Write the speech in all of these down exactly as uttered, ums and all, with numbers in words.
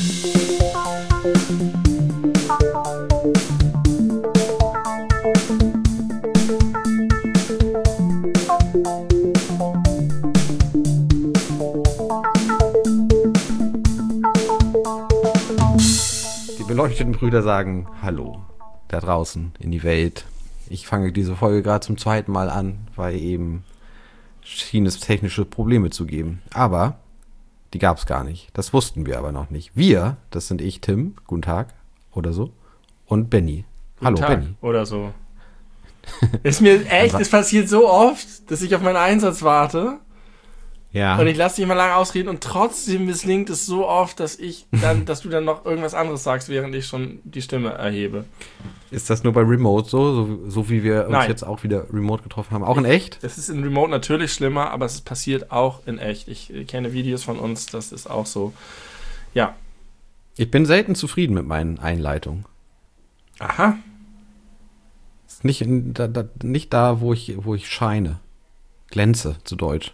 beleuchteten Brüder sagen Hallo da draußen in die Welt. Ich fange diese Folge gerade zum zweiten Mal an, weil eben schien es technische Probleme zu geben. Aber die gab es gar nicht. Das wussten wir aber noch nicht. Wir, das sind ich, Tim, guten Tag oder so, und Benny. Guten Hallo, Tag, Benny. oder so. Ist mir echt, es passiert so oft, dass ich auf meinen Einsatz warte. Ja. Und ich lasse dich mal lange ausreden und trotzdem misslingt es so oft, dass ich dann, dass du dann noch irgendwas anderes sagst, während ich schon die Stimme erhebe. Ist das nur bei Remote so, so, so wie wir uns Nein. jetzt auch wieder Remote getroffen haben? Auch in echt? Es ist in Remote natürlich schlimmer, aber es passiert auch in echt. Ich kenne Videos von uns, das ist auch so. Ja. Ich bin selten zufrieden mit meinen Einleitungen. Aha. Ist nicht, in, da, da, nicht da, wo ich, wo ich scheine. Glänze, zu Deutsch.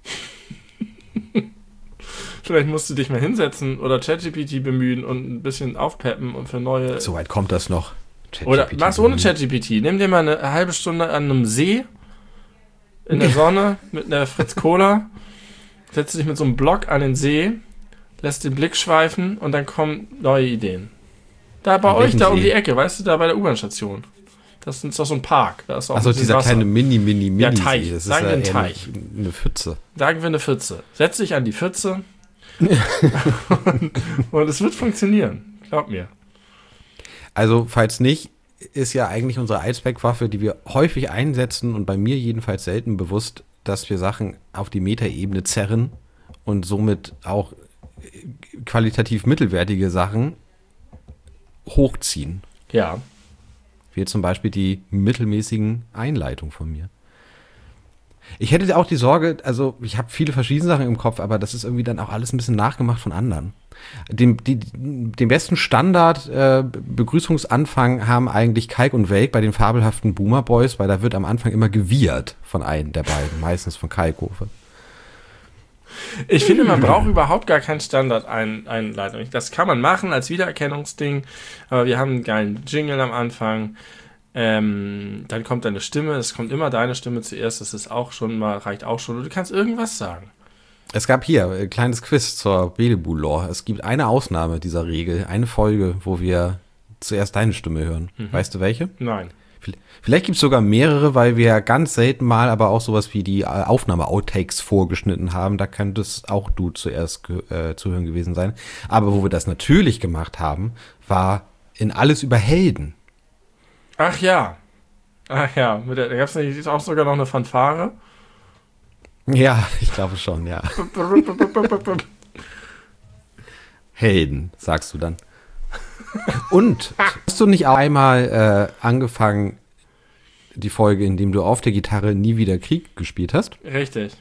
Vielleicht musst du dich mal hinsetzen oder ChatGPT bemühen und ein bisschen aufpeppen und für neue... So weit kommt das noch. Oder mach's ohne ChatGPT. Nimm dir mal eine halbe Stunde an einem See in der Sonne mit einer Fritz Cola, setzt dich mit so einem Block an den See, lässt den Blick schweifen und dann kommen neue Ideen. Da bei An euch, welchem da um See? die Ecke, weißt du, da bei der U-Bahn-Station. Das ist doch so ein Park. Da ist auch Also ein bisschen dieser Wasser. kleine Mini, Mini, Mini. Ja, Teich. Das ist Sagen wir einen eher Teich. Eine, eine Pfütze. Sagen wir eine Pfütze. Setz dich an die Pfütze und, und es wird funktionieren. Glaub mir. Also, falls nicht, ist ja eigentlich unsere Eisbergwaffe, die wir häufig einsetzen und bei mir jedenfalls selten bewusst, dass wir Sachen auf die Metaebene zerren und somit auch qualitativ mittelwertige Sachen hochziehen. Ja. Wie zum Beispiel die mittelmäßigen Einleitungen von mir. Ich hätte auch die Sorge, also ich habe viele verschiedene Sachen im Kopf, aber das ist irgendwie dann auch alles ein bisschen nachgemacht von anderen. Den, die, den besten Standard äh, Begrüßungsanfang haben eigentlich Kalk und Welk bei den fabelhaften Boomer Boys, weil da wird am Anfang immer gewiehert von einem der beiden, meistens von Kalkofe. Ich finde, man braucht überhaupt gar keinen Standard-Einleitung. Das kann man machen als Wiedererkennungsding, aber wir haben einen geilen Jingle am Anfang. Ähm, dann kommt deine Stimme, es kommt immer deine Stimme zuerst, das ist auch schon mal, reicht auch schon. Und du kannst irgendwas sagen. Es gab hier ein kleines Quiz zur Beelzebub-Lore. Es gibt eine Ausnahme dieser Regel, eine Folge, wo wir zuerst deine Stimme hören. Mhm. Weißt du welche? Nein. Vielleicht gibt es sogar mehrere, weil wir ganz selten mal aber auch sowas wie die Aufnahme-Outtakes vorgeschnitten haben. Da könnte es auch du zuerst äh, zu hören gewesen sein. Aber wo wir das natürlich gemacht haben, war in Alles über Helden. Ach ja. Ach ja. Mit der, da gab es auch sogar noch eine Fanfare. Ja, ich glaube schon, ja. Helden, sagst du dann. Und hast du nicht auch einmal äh, angefangen, die Folge, in dem du auf der Gitarre Nie wieder Krieg gespielt hast? Richtig.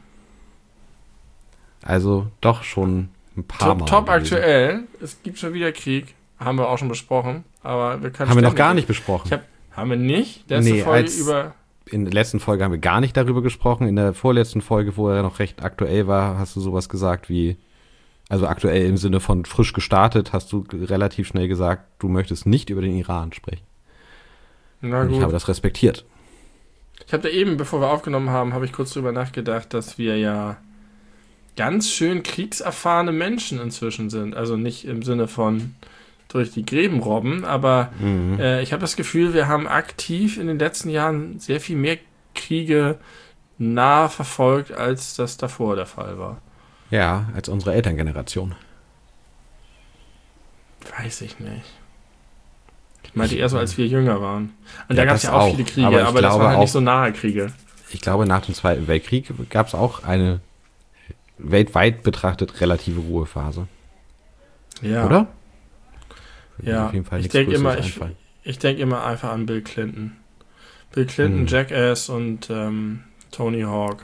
Also doch schon ein paar Top, Mal. top gewesen. aktuell. Es gibt schon wieder Krieg. Haben wir auch schon besprochen. Aber wir können Haben wir noch ständig- gar nicht besprochen. Ich hab, haben wir nicht? Letzte Nee, Folge als- über... In der letzten Folge haben wir gar nicht darüber gesprochen. In der vorletzten Folge, wo er noch recht aktuell war, hast du sowas gesagt wie, also aktuell im Sinne von frisch gestartet, hast du relativ schnell gesagt, du möchtest nicht über den Iran sprechen. Na Und gut. ich habe das respektiert. Ich habe da eben, bevor wir aufgenommen haben, habe ich kurz drüber nachgedacht, dass wir ja ganz schön kriegserfahrene Menschen inzwischen sind. Also nicht im Sinne von durch die Gräben robben, aber Mhm. äh, ich habe das Gefühl, wir haben aktiv in den letzten Jahren sehr viel mehr Kriege nah verfolgt, als das davor der Fall war. Ja, als unsere Elterngeneration. Weiß ich nicht. Ich meinte eher so, als wir jünger waren. Und Ja, da gab es das ja auch, auch. viele Kriege, Aber aber, ich das glaube waren halt auch- nicht so nahe Kriege. Ich glaube, nach dem Zweiten Weltkrieg gab es auch eine weltweit betrachtet relative Ruhephase. Ja. Oder? Würde mir Ja, auf jeden Fall ich nichts denke immer, Größeres ich, einfallen. ich denke immer einfach an Bill Clinton. Bill Clinton, Hm. Jackass und ähm, Tony Hawk.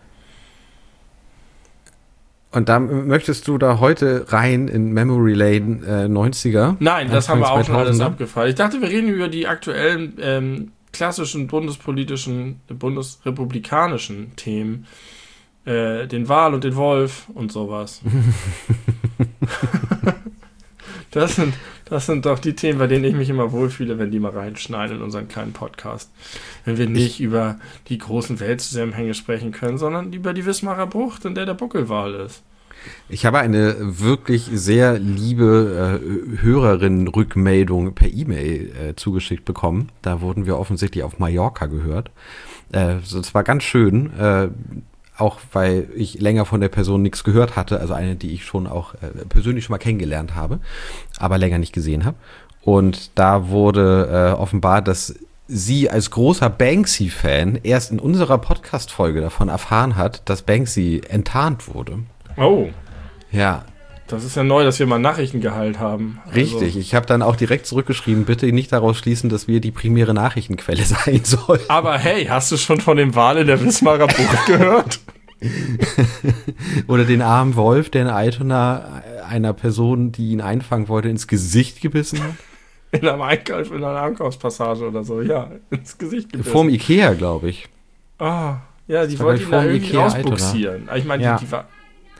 Und dann möchtest du da heute rein in Memory Lane äh, neunziger? Nein, das haben wir Anfang auch schon alles zweitausender? abgefallen. Ich dachte, wir reden über die aktuellen ähm, klassischen bundespolitischen, bundesrepublikanischen Themen. Äh, den Wal und den Wolf und sowas. Das sind, das sind doch die Themen, bei denen ich mich immer wohlfühle, wenn die mal reinschneiden in unseren kleinen Podcast. Wenn wir nicht ich, über die großen Weltzusammenhänge sprechen können, sondern über die Wismarer Bucht, in der der Buckelwal ist. Ich habe eine wirklich sehr liebe äh, Hörerin-Rückmeldung per E-Mail äh, zugeschickt bekommen. Da wurden wir offensichtlich auf Mallorca gehört. Äh, so, das war ganz schön, äh, auch weil ich länger von der Person nichts gehört hatte. Also eine, die ich schon auch äh, persönlich schon mal kennengelernt habe, aber länger nicht gesehen habe. Und da wurde äh, offenbar, dass sie als großer Banksy-Fan erst in unserer Podcast-Folge davon erfahren hat, dass Banksy enttarnt wurde. Oh. Ja. Das ist ja neu, dass wir mal Nachrichtengehalt haben. Also richtig, ich habe dann auch direkt zurückgeschrieben, bitte nicht daraus schließen, dass wir die primäre Nachrichtenquelle sein sollen. Aber hey, hast du schon von dem Wal in der Wismarer Bucht gehört? Oder den armen Wolf, der in Altona einer Person, die ihn einfangen wollte, ins Gesicht gebissen hat? In einem Einkauf, in einer Einkaufspassage oder so, ja, ins Gesicht gebissen. Vorm Ikea, glaube ich. Ah, oh, ja, die wollten ihn da irgendwie rausbuxieren. Ich meine, ja. die, die war...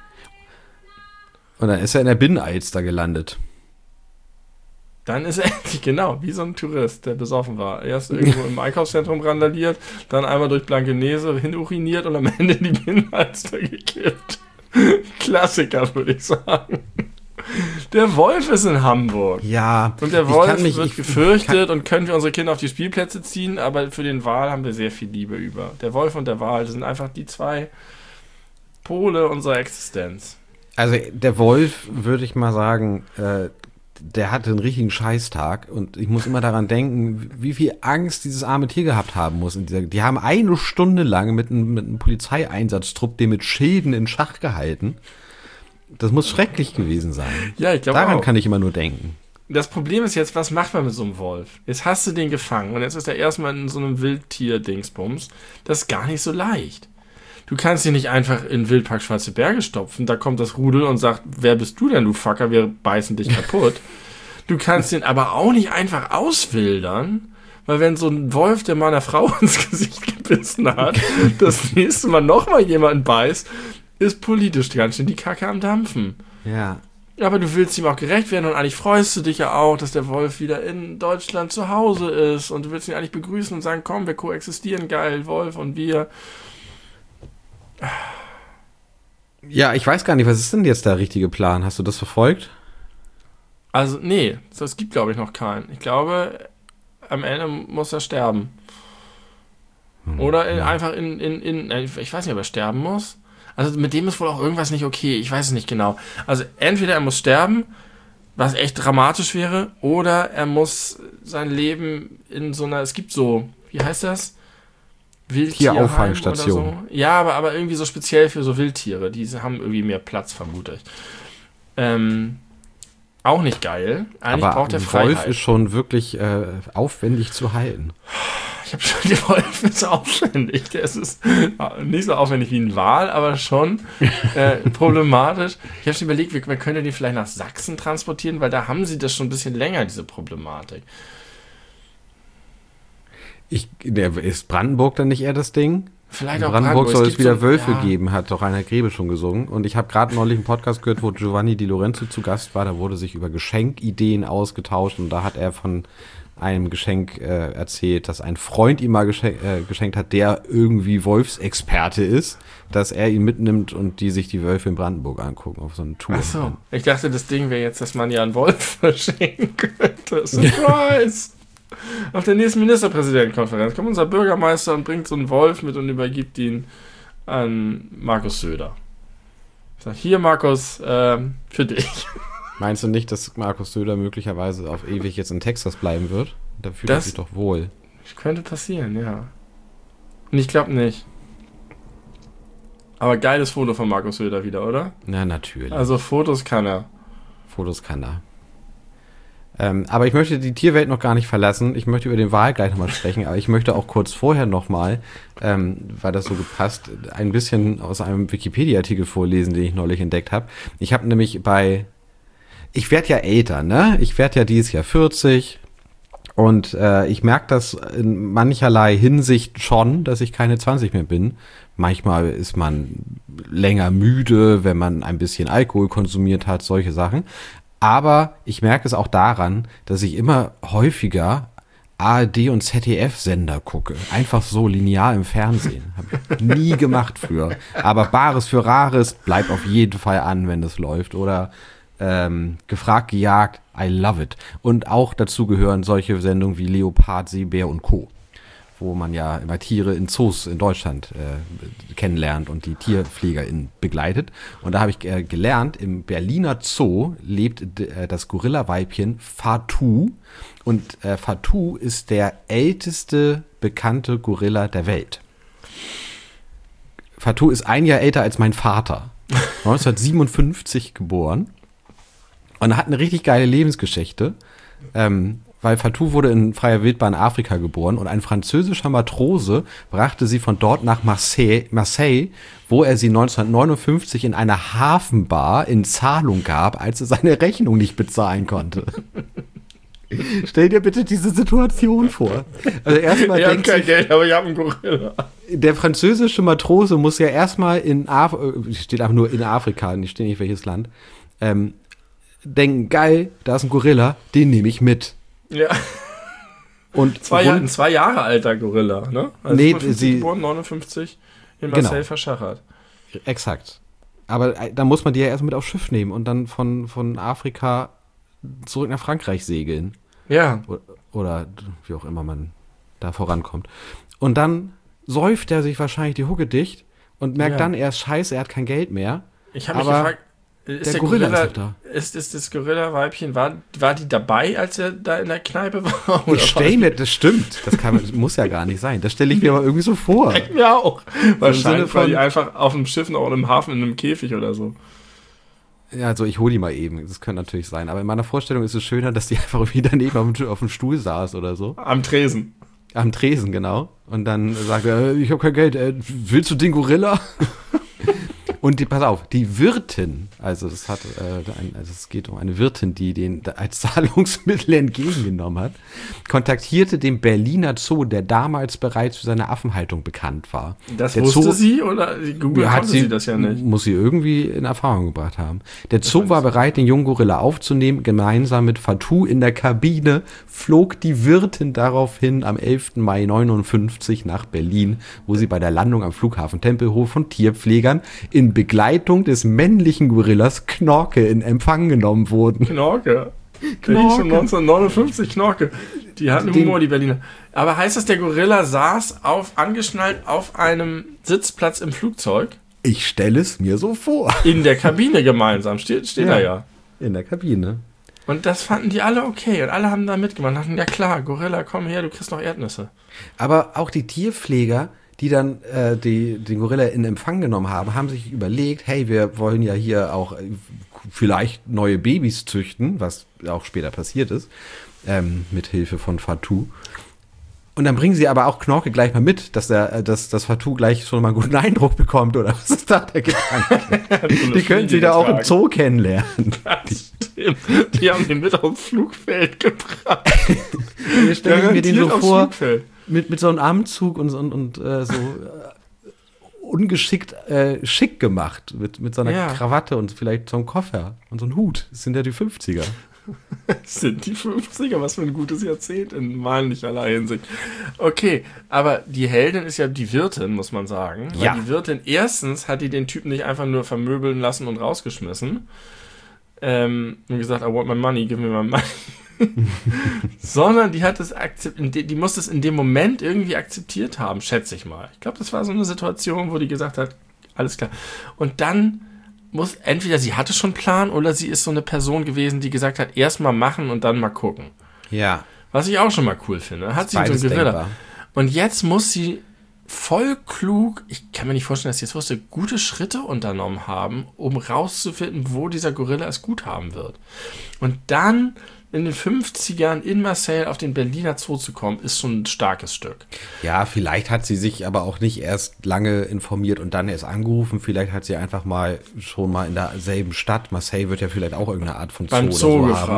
Und dann ist er in der Binnenalster gelandet. Dann ist er endlich, genau, wie so ein Tourist, der besoffen war. Erst irgendwo im Einkaufszentrum randaliert, dann einmal durch Blankenese hinuriniert und am Ende in die Binnenalster gekippt. Klassiker, würde ich sagen. Der Wolf ist in Hamburg. Ja. Und der Wolf mich, wird ich, gefürchtet kann, und können wir unsere Kinder auf die Spielplätze ziehen, aber für den Wal haben wir sehr viel Liebe über. Der Wolf und der Wal, das sind einfach die zwei Pole unserer Existenz. Also der Wolf, würde ich mal sagen, äh, der hatte einen richtigen Scheißtag und ich muss immer daran denken, wie viel Angst dieses arme Tier gehabt haben muss. In dieser, die haben eine Stunde lang mit einem, mit einem Polizeieinsatztrupp den mit Schilden in Schach gehalten. Das muss schrecklich gewesen sein. Ja, ich glaube Daran auch. kann ich immer nur denken. Das Problem ist jetzt, was macht man mit so einem Wolf? Jetzt hast du den gefangen und jetzt ist er erstmal in so einem Wildtier-Dingsbums. Das ist gar nicht so leicht. Du kannst ihn nicht einfach in Wildpark Schwarze Berge stopfen. Da kommt das Rudel und sagt, wer bist du denn, du Fucker, wir beißen dich kaputt. Du kannst ihn aber auch nicht einfach auswildern, weil wenn so ein Wolf, der mal einer Frau ins Gesicht gebissen hat, das nächste Mal nochmal jemanden beißt, ist politisch ganz schön die Kacke am Dampfen. Ja. Aber du willst ihm auch gerecht werden und eigentlich freust du dich ja auch, dass der Wolf wieder in Deutschland zu Hause ist und du willst ihn eigentlich begrüßen und sagen, komm, wir koexistieren, geil, Wolf und wir. Ja, ich weiß gar nicht, was ist denn jetzt der richtige Plan? Hast du das verfolgt? Also, nee, es gibt, glaube ich, noch keinen. Ich glaube, am Ende muss er sterben. Hm, Oder in, ja. einfach in, in, in, ich weiß nicht, ob er sterben muss. Also mit dem ist wohl auch irgendwas nicht okay, ich weiß es nicht genau. Also entweder er muss sterben, was echt dramatisch wäre, oder er muss sein Leben in so einer, es gibt so, wie heißt das? Wildtierauffangsstation. So. Ja, aber, aber irgendwie so speziell für so Wildtiere. Die haben irgendwie mehr Platz, vermute ich. Ähm, auch nicht geil. Eigentlich aber braucht er ein Freiheit. Wolf ist schon wirklich äh, aufwendig zu halten. Ich habe schon, der Wolf ist aufwendig. Der ist, ist nicht so aufwendig wie ein Wal, aber schon äh, problematisch. Ich habe schon überlegt, wir, wir können den vielleicht nach Sachsen transportieren, weil da haben sie das schon ein bisschen länger, diese Problematik. Ich, der, ist Brandenburg dann nicht eher das Ding? Vielleicht In auch Brandenburg Brandenburg. soll Es es wieder gibt so- Wölfe ja. geben, hat doch Rainer Grebe schon gesungen. Und ich habe gerade neulich einen Podcast gehört, wo Giovanni Di Lorenzo zu Gast war. Da wurde sich über Geschenkideen ausgetauscht und da hat er von einem Geschenk äh, erzählt, dass ein Freund ihm mal geschenk, äh, geschenkt hat, der irgendwie Wolfsexperte ist, dass er ihn mitnimmt und die sich die Wölfe in Brandenburg angucken auf so eine Tour. Ach so. Ich dachte, das Ding wäre jetzt, dass man ja einen Wolf verschenken könnte. Surprise! Auf der nächsten Ministerpräsidentenkonferenz kommt unser Bürgermeister und bringt so einen Wolf mit und übergibt ihn an Markus Söder. Ich sag, hier Markus, ähm, für dich. Meinst du nicht, dass Markus Söder möglicherweise auf ewig jetzt in Texas bleiben wird? Da fühlt er Das- sich doch wohl. Könnte passieren, ja. Und ich glaube nicht. Aber geiles Foto von Markus Söder wieder, oder? Na, natürlich. Also Fotos kann er. Fotos kann er. Ähm, aber ich möchte die Tierwelt noch gar nicht verlassen. Ich möchte über den Wal gleich nochmal sprechen, aber ich möchte auch kurz vorher nochmal, ähm, weil das so gepasst, ein bisschen aus einem Wikipedia-Artikel vorlesen, den ich neulich entdeckt habe. Ich habe nämlich bei, ich werde ja älter, ne? Ich werde ja dieses Jahr vierzig und äh, ich merke das in mancherlei Hinsicht schon, dass ich keine zwanzig mehr bin. Manchmal ist man länger müde, wenn man ein bisschen Alkohol konsumiert hat, solche Sachen. Aber ich merke es auch daran, dass ich immer häufiger A R D und Z D F-Sender gucke. Einfach so linear im Fernsehen. Habe ich nie gemacht früher. Aber Bares für Rares bleibt auf jeden Fall an, wenn das läuft. Oder ähm, Gefragt, gejagt, I love it. Und auch dazu gehören solche Sendungen wie Leopard, Seebär und Co., wo man ja immer Tiere in Zoos in Deutschland äh, kennenlernt und die TierpflegerInnen begleitet. Und da habe ich äh, gelernt, im Berliner Zoo lebt äh, das Gorilla-Weibchen Fatou. Und äh, Fatou ist der älteste bekannte Gorilla der Welt. Fatou ist ein Jahr älter als mein Vater. neunzehnhundertsiebenundfünfzig geboren. Und hat eine richtig geile Lebensgeschichte. Ähm, weil Fatou wurde in freier Wildbahn in Afrika geboren und ein französischer Matrose brachte sie von dort nach Marseille, Marseille, wo er sie neunzehnhundertneunundfünfzig in einer Hafenbar in Zahlung gab, als er seine Rechnung nicht bezahlen konnte. Stell dir bitte diese Situation vor. Also erstmal ich habe denkt kein sich, Geld, aber ich habe einen Gorilla. Der französische Matrose muss ja erstmal in Afrika, steht einfach nur in Afrika, nicht steht nicht welches Land, ähm, denken, geil, da ist ein Gorilla, den nehme ich mit. Ja. Und zwei Jahr, ein zwei Jahre alter Gorilla, ne? Also nee, fünfundfünfzig sie geboren, neunundfünfzig in Marseille genau. verschachert. Exakt. Aber da muss man die ja erst mit aufs Schiff nehmen und dann von, von Afrika zurück nach Frankreich segeln. Ja. Oder, oder wie auch immer man da vorankommt. Und dann säuft er sich wahrscheinlich die Hucke dicht und merkt Ja. dann erst, scheiße, er hat kein Geld mehr. Ich habe mich Aber gefragt, ist der der Gorilla Gorilla, ist doch da. ist, ist das Gorilla-Weibchen, war, war die dabei, als er da in der Kneipe war? Oder Ich stelle mir, das stimmt, das kann, das muss ja gar nicht sein. Das stelle ich mir aber irgendwie so vor. Ich mir auch. Wahrscheinlich Sinne war die von- einfach auf dem Schiff noch im Hafen in einem Käfig oder so. Ja, also ich hole die mal eben. Das könnte natürlich sein. Aber in meiner Vorstellung ist es schöner, dass die einfach irgendwie daneben auf dem, auf dem Stuhl saß oder so. Am Tresen. Am Tresen, genau. Und dann sagt er, ich habe kein Geld. Äh, willst du den Gorilla? Und die, pass auf, die Wirtin, also das hat, äh, ein, also es geht um eine Wirtin, die den als Zahlungsmittel entgegengenommen hat, kontaktierte den Berliner Zoo, der damals bereits für seine Affenhaltung bekannt war. Das Der wusste Zoo- sie oder Google Ja, konnte sie, das ja nicht? Muss sie irgendwie in Erfahrung gebracht haben. Der Zoo weiß war ich. bereit, den jungen Gorilla aufzunehmen. Gemeinsam mit Fatou in der Kabine flog die Wirtin daraufhin am elften Mai neunundfünfzig nach Berlin, wo sie bei der Landung am Flughafen Tempelhof von Tierpflegern in Begleitung des männlichen Gorillas Knorke in Empfang genommen wurden. Knorke. Der Knorke. hieß schon neunzehnhundertneunundfünfzig Knorke. Die hatten Den- Humor, die Berliner. Aber heißt das, der Gorilla saß auf, angeschnallt auf einem Sitzplatz im Flugzeug? Ich stelle es mir so vor. In der Kabine gemeinsam. Steht, steht Ja. da ja. In der Kabine. Und das fanden die alle okay. Und alle haben da mitgemacht. Und dachten, ja klar, Gorilla, komm her, du kriegst noch Erdnüsse. Aber auch die Tierpfleger, die dann äh, die, den Gorilla in Empfang genommen haben, haben sich überlegt, hey, wir wollen ja hier auch äh, vielleicht neue Babys züchten, was auch später passiert ist, ähm, mit Hilfe von Fatou. Und dann bringen sie aber auch Knorke gleich mal mit, dass der, äh, dass, dass Fatou gleich schon mal einen guten Eindruck bekommt, oder was ist da der Gedanke? Die können sie da auch im Zoo kennenlernen. Stimmt. Die haben den mit aufs Flugfeld gebracht. Wir stellen mir den so Garantiert aufs vor, Flugfeld. mit, mit so einem Armzug und, und, und äh, so äh, ungeschickt äh, schick gemacht, mit, mit so einer Ja. Krawatte und vielleicht so einem Koffer und so einem Hut. Das sind ja die fünfziger. Das sind die fünfziger, was für ein gutes Jahrzehnt in mancherlei Hinsicht. Okay, aber die Heldin ist ja die Wirtin, muss man sagen. Weil Ja. die Wirtin, erstens hat die den Typen nicht einfach nur vermöbeln lassen und rausgeschmissen. Ähm, und gesagt, I want my money, give me my money. Sondern die hat es akzeptiert, die muss es in dem Moment irgendwie akzeptiert haben, schätze ich mal. Ich glaube, das war so eine Situation, wo die gesagt hat, alles klar. Und dann muss, entweder sie hatte schon einen Plan oder sie ist so eine Person gewesen, die gesagt hat, erst mal machen und dann mal gucken. Ja. Was ich auch schon mal cool finde. Hat sie so einen Beides Gorilla. denkbar. Und jetzt muss sie voll klug, ich kann mir nicht vorstellen, dass sie jetzt wusste, gute Schritte unternommen haben, um rauszufinden, wo dieser Gorilla es gut haben wird. Und dann in den fünfzigern in Marseille auf den Berliner Zoo zu kommen, ist schon ein starkes Stück. Ja, vielleicht hat sie sich aber auch nicht erst lange informiert und dann erst angerufen. Vielleicht hat sie einfach mal schon mal in derselben Stadt, Marseille wird ja vielleicht auch irgendeine Art von Zoo Beim oder Zoo so gefragt. haben.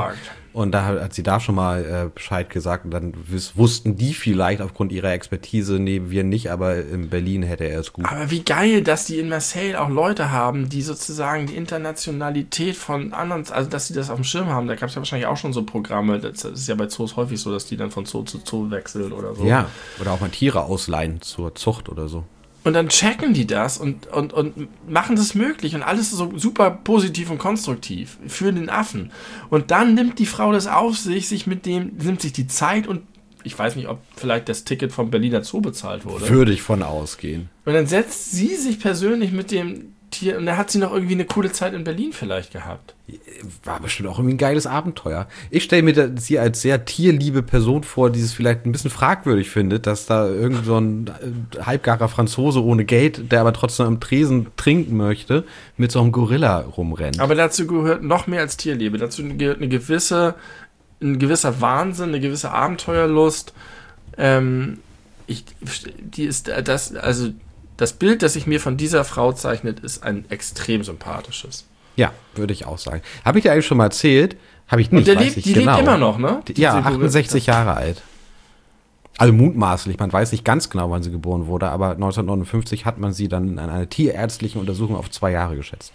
Und da hat sie da schon mal äh, Bescheid gesagt und dann wiss, wussten die vielleicht aufgrund ihrer Expertise, nee, wir nicht, aber in Berlin hätte er es gut. Aber wie geil, dass die in Marseille auch Leute haben, die sozusagen die Internationalität von anderen, also dass sie das auf dem Schirm haben. Da gab es ja wahrscheinlich auch schon so Programme, das ist ja bei Zoos häufig so, dass die dann von Zoo zu Zoo wechseln oder so. Ja, oder auch mal Tiere ausleihen zur Zucht oder so. Und dann checken die das und, und, und machen das möglich und alles so super positiv und konstruktiv für den Affen. Und dann nimmt die Frau das auf sich, sich mit dem, nimmt sich die Zeit und ich weiß nicht, ob vielleicht das Ticket vom Berliner Zoo bezahlt wurde. Würde ich von ausgehen. Und dann setzt sie sich persönlich mit dem Tier und dann hat sie noch irgendwie eine coole Zeit in Berlin vielleicht gehabt. War bestimmt auch irgendwie ein geiles Abenteuer. Ich stelle mir da, sie als sehr tierliebe Person vor, die es vielleicht ein bisschen fragwürdig findet, dass da irgend so ein äh, halbgarer Franzose ohne Geld, der aber trotzdem am Tresen trinken möchte, mit so einem Gorilla rumrennt. Aber dazu gehört noch mehr als Tierliebe. Dazu gehört eine gewisse, ein gewisser Wahnsinn, eine gewisse Abenteuerlust. Ähm, ich, die ist das, also das Bild, das sich mir von dieser Frau zeichnet, ist ein extrem sympathisches. Ja, würde ich auch sagen. Habe ich dir eigentlich schon mal erzählt? Habe ich nicht, Und der weiß lebt, ich die genau. lebt immer noch, ne? Die, ja, achtundsechzig Jahre alt. Also mutmaßlich, man weiß nicht ganz genau, wann sie geboren wurde, aber neunzehnhundertneunundfünfzig hat man sie dann in einer tierärztlichen Untersuchung auf zwei Jahre geschätzt.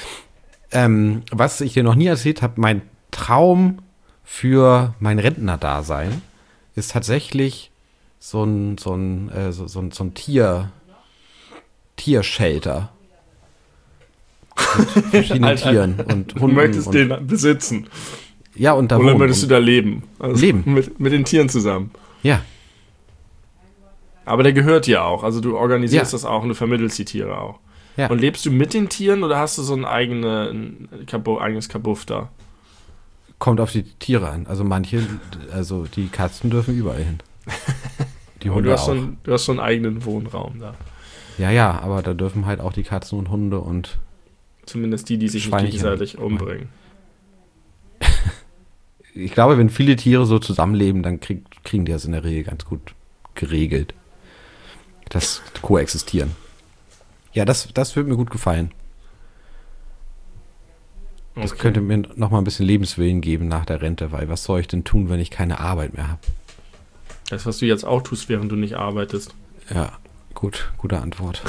Ähm, was ich dir noch nie erzählt habe, mein Traum für mein Rentnerdasein ist tatsächlich so ein, so ein, äh, so, so ein, so ein Tier, Tiershelter. Mit verschiedenen Alter, Tieren und Hunden. Du möchtest und, den besitzen. ja, und da Oder wohnen möchtest du und, da leben? Also leben. Mit, mit den Tieren zusammen. Ja. Aber der gehört dir auch. Also du organisierst Ja. das auch und du vermittelst die Tiere auch. Ja. Und lebst du mit den Tieren oder hast du so ein, eigene, ein Kabu, eigenes Kabuff da? Kommt auf die Tiere an. Also manche, also die Katzen dürfen überall hin. Die Und Hunde du hast, auch. so ein, du hast so einen eigenen Wohnraum da. Ja, ja, aber da dürfen halt auch die Katzen und Hunde und Zumindest die, die sich nicht Schweinchen. gegenseitig umbringen. ich glaube, wenn viele Tiere so zusammenleben, dann krieg, kriegen die das in der Regel ganz gut geregelt. Das Koexistieren. Ja, das, das würde mir gut gefallen. Das Okay. könnte mir noch mal ein bisschen Lebenswillen geben nach der Rente, weil was soll ich denn tun, wenn ich keine Arbeit mehr habe? Das, was du jetzt auch tust, während du nicht arbeitest. Ja, gut, gute Antwort.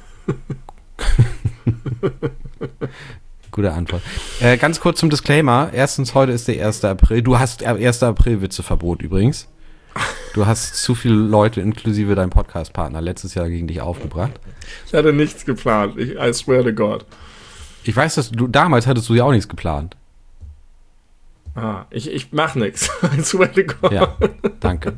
Gute Antwort. Äh, ganz kurz zum Disclaimer. Erstens, heute ist der erste April. Du hast erster April-Witzeverbot übrigens. Du hast zu viele Leute, inklusive deinem Podcast-Partner, letztes Jahr gegen dich aufgebracht. Ich hatte nichts geplant. Ich, I swear to God. Ich weiß, dass du damals hattest du ja auch nichts geplant. Ah, ich, ich mach nichts. I swear to God. Ja, danke.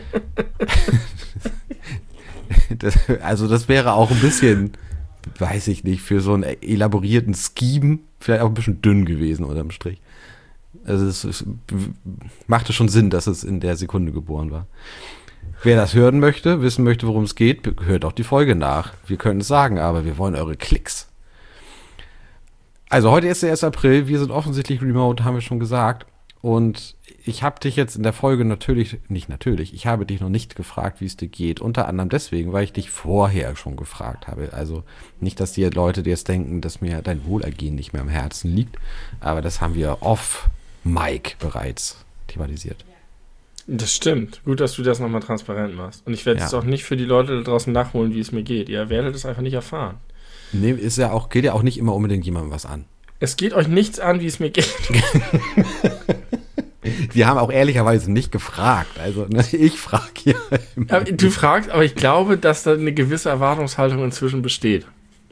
Das, also das wäre auch ein bisschen, weiß ich nicht, für so einen elaborierten Scheme vielleicht auch ein bisschen dünn gewesen unterm Strich. Also es, es machte schon Sinn, dass es in der Sekunde geboren war. Wer das hören möchte, wissen möchte, worum es geht, hört auch die Folge nach. Wir können es sagen, aber wir wollen eure Klicks. Also heute ist der erste April, wir sind offensichtlich remote, haben wir schon gesagt. Und ich habe dich jetzt in der Folge natürlich, nicht natürlich, ich habe dich noch nicht gefragt, wie es dir geht. Unter anderem deswegen, weil ich dich vorher schon gefragt habe. Also nicht, dass die Leute dir jetzt denken, dass mir dein Wohlergehen nicht mehr am Herzen liegt. Aber das haben wir off Mike bereits thematisiert. Das stimmt. Gut, dass du das nochmal transparent machst. Und ich werde Ja. es auch nicht für die Leute da draußen nachholen, wie es mir geht. Ihr werdet es einfach nicht erfahren. Nee, ist ja auch, geht ja auch nicht immer unbedingt jemandem was an. Es geht euch nichts an, wie es mir geht. Wir haben auch ehrlicherweise nicht gefragt. Also ne, ich frage hier immer. Aber du fragst, aber ich glaube, dass da eine gewisse Erwartungshaltung inzwischen besteht.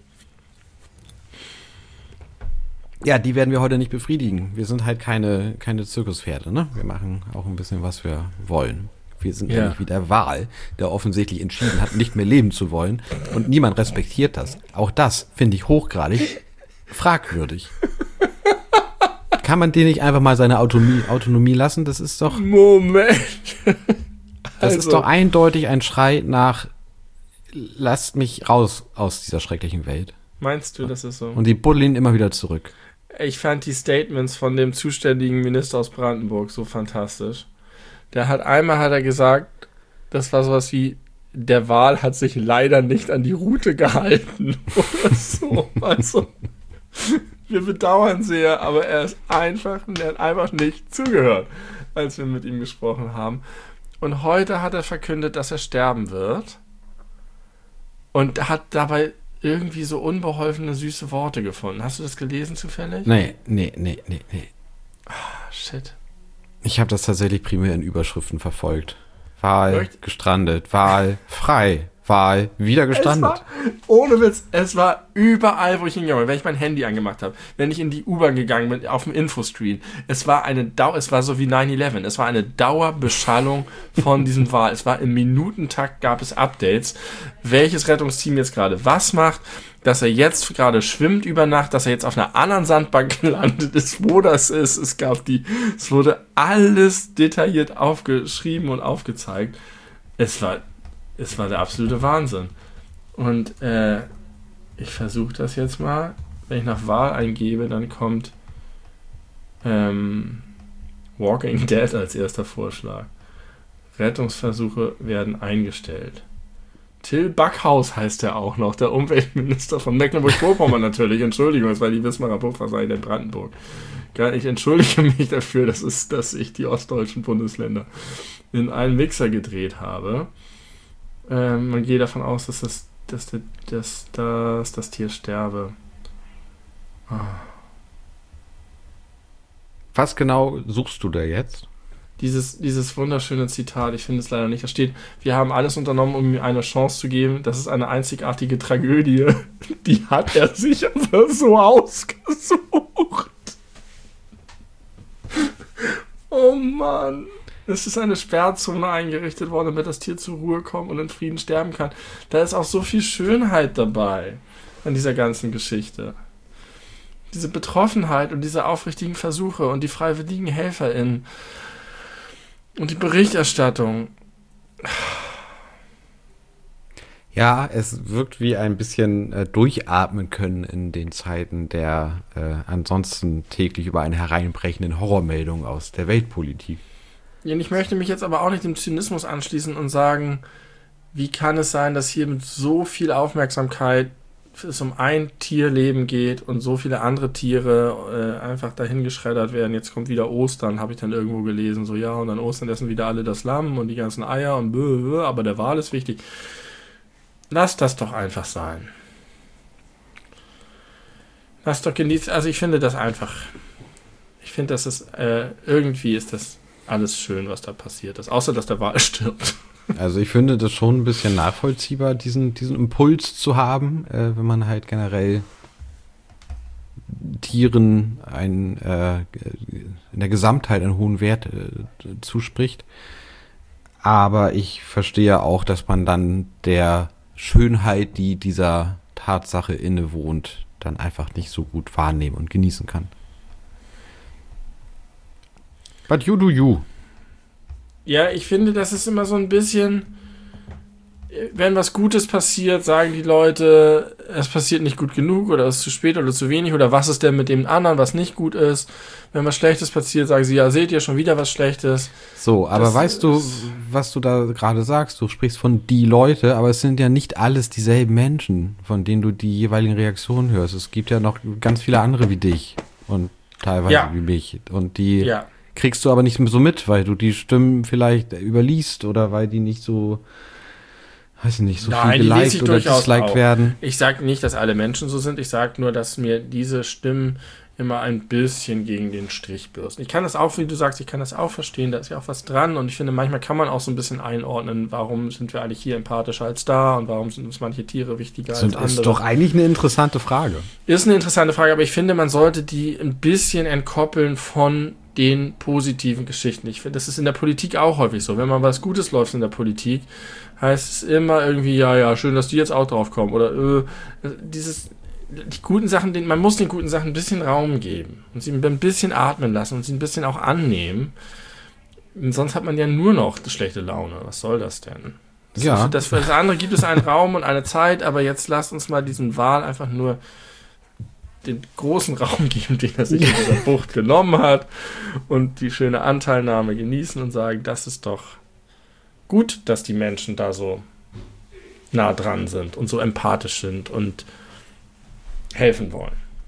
Ja, die werden wir heute nicht befriedigen. Wir sind halt keine, keine Zirkuspferde, ne? Wir machen auch ein bisschen, was wir wollen. Wir sind Ja. nämlich wie der Wal, der offensichtlich entschieden hat, nicht mehr leben zu wollen. Und niemand respektiert das. Auch das finde ich hochgradig fragwürdig. Kann man den nicht einfach mal seine Autonomie, Autonomie lassen? Das ist doch, Moment. das Also. ist doch eindeutig ein Schrei nach, lasst mich raus aus dieser schrecklichen Welt. Meinst du, das ist so? Und die buddeln ihn immer wieder zurück. Ich fand die Statements von dem zuständigen Minister aus Brandenburg so fantastisch. Der hat einmal hat er gesagt, das war sowas wie, der Wal hat sich leider nicht an die Route gehalten oder so. Also, Wir bedauern sehr, aber er ist einfach, er hat einfach nicht zugehört, als wir mit ihm gesprochen haben. Und heute hat er verkündet, dass er sterben wird. Und hat dabei irgendwie so unbeholfene, süße Worte gefunden. Hast du das gelesen zufällig? Nee, nee, nee, nee, nee. Ah, shit. Ich habe das tatsächlich primär in Überschriften verfolgt. Wahl Echt? gestrandet, Wahl frei, Wahl wieder gestrandet. Es war, ohne Witz, es war überall, wo ich hingegangen bin, wenn ich mein Handy angemacht habe, wenn ich in die U-Bahn gegangen bin, auf dem Infoscreen. Es war eine Dau- es war so wie nine eleven. Es war eine Dauerbeschallung von diesem Wahl. Es war im Minutentakt, gab es Updates, welches Rettungsteam jetzt gerade was macht, dass er jetzt gerade schwimmt über Nacht, dass er jetzt auf einer anderen Sandbank gelandet ist, wo das ist. Es gab die, es wurde alles detailliert aufgeschrieben und aufgezeigt. Es war, es war der absolute Wahnsinn. Und äh, ich versuche das jetzt mal. Wenn ich nach Wahl eingebe, dann kommt ähm, Walking Dead als erster Vorschlag. Rettungsversuche werden eingestellt. Till Backhaus heißt er auch noch, der Umweltminister von Mecklenburg-Vorpommern natürlich. Entschuldigung, das war die Wismarer Pufferei in Brandenburg. Ich entschuldige mich dafür, dass, es, dass ich die ostdeutschen Bundesländer in einen Mixer gedreht habe. Ähm, man geht davon aus, dass das, dass, das, dass, dass das Tier sterbe. Ah. Was genau suchst du da jetzt? Dieses, dieses wunderschöne Zitat, ich finde es leider nicht, da steht, wir haben alles unternommen, um ihm eine Chance zu geben, das ist eine einzigartige Tragödie, die hat er sich aber so ausgesucht. Oh Mann, es ist eine Sperrzone eingerichtet worden, damit das Tier zur Ruhe kommt und in Frieden sterben kann. Da ist auch so viel Schönheit dabei an dieser ganzen Geschichte. Diese Betroffenheit und diese aufrichtigen Versuche und die freiwilligen HelferInnen. Und die Berichterstattung. Ja, es wirkt wie ein bisschen äh, durchatmen können in den Zeiten der äh, ansonsten täglich über eine hereinbrechenden Horrormeldung aus der Weltpolitik. Ja, und ich möchte mich jetzt aber auch nicht dem Zynismus anschließen und sagen, wie kann es sein, dass hier mit so viel Aufmerksamkeit es um ein Tierleben geht und so viele andere Tiere äh, einfach dahin geschreddert werden. Jetzt kommt wieder Ostern, habe ich dann irgendwo gelesen. So, ja, und an Ostern essen wieder alle das Lamm und die ganzen Eier und bö, bö, aber der Wal ist wichtig. Lass das doch einfach sein. Lass doch genießen. Also ich finde das einfach, ich finde, dass es äh, irgendwie ist das alles schön, was da passiert ist. Außer, dass der Wal stirbt. Also ich finde das schon ein bisschen nachvollziehbar, diesen, diesen Impuls zu haben, äh, wenn man halt generell Tieren ein, äh, in der Gesamtheit einen hohen Wert äh, zuspricht. Aber ich verstehe auch, dass man dann der Schönheit, die dieser Tatsache innewohnt, dann einfach nicht so gut wahrnehmen und genießen kann. But you do you. Ja, ich finde, das ist immer so ein bisschen, wenn was Gutes passiert, sagen die Leute, es passiert nicht gut genug oder es ist zu spät oder zu wenig oder was ist denn mit dem anderen, was nicht gut ist. Wenn was Schlechtes passiert, sagen sie, ja, seht ihr schon wieder was Schlechtes. So, aber das weißt du, was du da gerade sagst? Du sprichst von die Leute, aber es sind ja nicht alles dieselben Menschen, von denen du die jeweiligen Reaktionen hörst. Es gibt ja noch ganz viele andere wie dich und teilweise ja. wie mich und die... Ja. Kriegst du aber nicht so mit, weil du die Stimmen vielleicht überliest oder weil die nicht so, weiß ich nicht, so Nein, viel die lese geliked ich oder durchaus disliked auch. werden. Ich sage nicht, dass alle Menschen so sind. Ich sage nur, dass mir diese Stimmen immer ein bisschen gegen den Strich bürsten. Ich kann das auch, wie du sagst, ich kann das auch verstehen. Da ist ja auch was dran. Und ich finde, manchmal kann man auch so ein bisschen einordnen, warum sind wir eigentlich hier empathischer als da und warum sind uns manche Tiere wichtiger Das als andere. ist doch eigentlich eine interessante Frage. Ist eine interessante Frage, aber ich finde, man sollte die ein bisschen entkoppeln von den positiven Geschichten. Ich finde, das ist in der Politik auch häufig so. Wenn mal was Gutes läuft in der Politik, heißt es immer irgendwie, ja, ja, schön, dass die jetzt auch drauf kommen. Oder äh, dieses, die guten Sachen, den, man muss den guten Sachen ein bisschen Raum geben und sie ein bisschen atmen lassen und sie ein bisschen auch annehmen. Und sonst hat man ja nur noch schlechte Laune. Was soll das denn? Das Ja. Für das, für das andere gibt es einen Raum und eine Zeit, aber jetzt lasst uns mal diesen Wal einfach nur den großen Raum geben, den er sich in dieser Bucht genommen hat und die schöne Anteilnahme genießen und sagen, das ist doch gut, dass die Menschen da so nah dran sind und so empathisch sind und helfen wollen.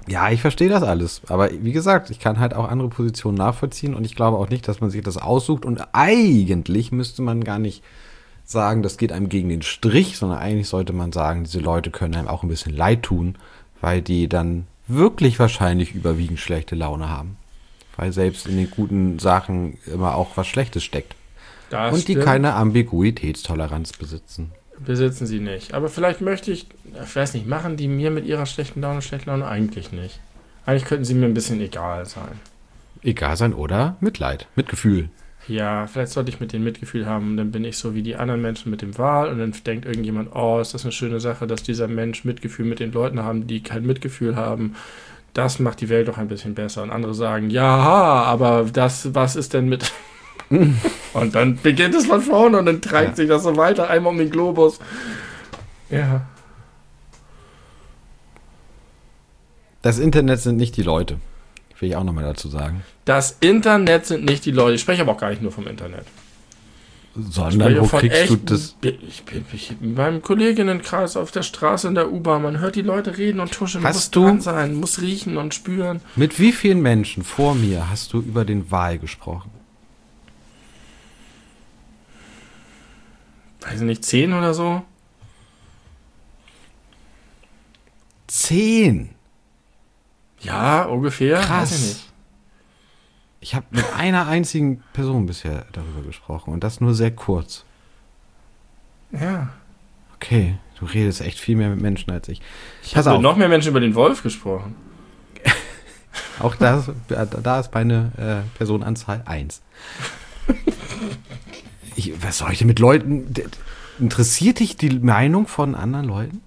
Ja, ich verstehe das alles. Aber wie gesagt, ich kann halt auch andere Positionen nachvollziehen und ich glaube auch nicht, dass man sich das aussucht. Und eigentlich müsste man gar nicht sagen, das geht einem gegen den Strich, sondern eigentlich sollte man sagen, diese Leute können einem auch ein bisschen leid tun, weil die dann wirklich wahrscheinlich überwiegend schlechte Laune haben. Weil selbst in den guten Sachen immer auch was Schlechtes steckt. Das und die stimmt. keine Ambiguitätstoleranz besitzen. Besitzen sie nicht. Aber vielleicht möchte ich, ich weiß nicht, machen die mir mit ihrer schlechten Laune schlechte Laune? Eigentlich nicht. Eigentlich könnten sie mir ein bisschen egal sein. Egal sein oder Mitleid, Mitgefühl. Ja, vielleicht sollte ich mit denen Mitgefühl haben. Dann bin ich so wie die anderen Menschen mit dem Wal und dann denkt irgendjemand, oh, ist das eine schöne Sache, dass dieser Mensch Mitgefühl mit den Leuten haben, die kein Mitgefühl haben. Das macht die Welt doch ein bisschen besser. Und andere sagen, ja, aber das, was ist denn mit... Und dann beginnt es von vorne und dann treibt ja. sich das so weiter, einmal um den Globus. Ja. Das Internet sind nicht die Leute. Will ich auch nochmal dazu sagen. Das Internet sind nicht die Leute. Ich spreche aber auch gar nicht nur vom Internet. Sondern wo kriegst echt, du das? Ich bin in meinem Kolleginnenkreis auf der Straße in der U-Bahn. Man hört die Leute reden und tuscheln. Hast muss du dran sein, muss riechen und spüren. Mit wie vielen Menschen vor mir hast du über den Wal gesprochen? Weiß ich nicht, zehn oder so? Zehn? Ja, ungefähr. Krass. Weiß ich nicht. Ich habe mit einer einzigen Person bisher darüber gesprochen und das nur sehr kurz. Ja. Okay, du redest echt viel mehr mit Menschen als ich. Ich habe mit noch mehr Menschen über den Wolf gesprochen. Auch das, da ist meine äh, Personenanzahl eins. Ich, was soll ich denn mit Leuten? Interessiert dich die Meinung von anderen Leuten?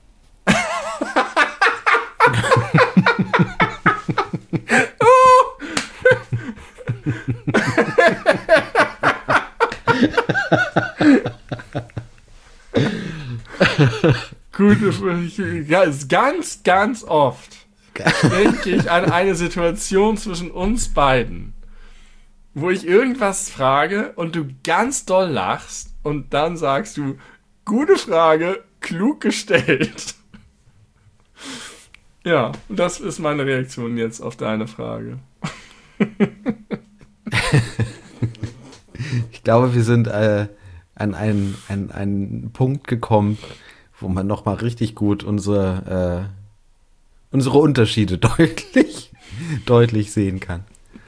Gut, ganz, ganz oft denke ich an eine Situation zwischen uns beiden, wo ich irgendwas frage und du ganz doll lachst und dann sagst du, gute Frage, klug gestellt. Ja, das ist meine Reaktion jetzt auf deine Frage. Ich glaube, wir sind äh, an einen, einen, einen Punkt gekommen, wo man nochmal richtig gut unsere, äh, unsere Unterschiede deutlich, deutlich sehen kann.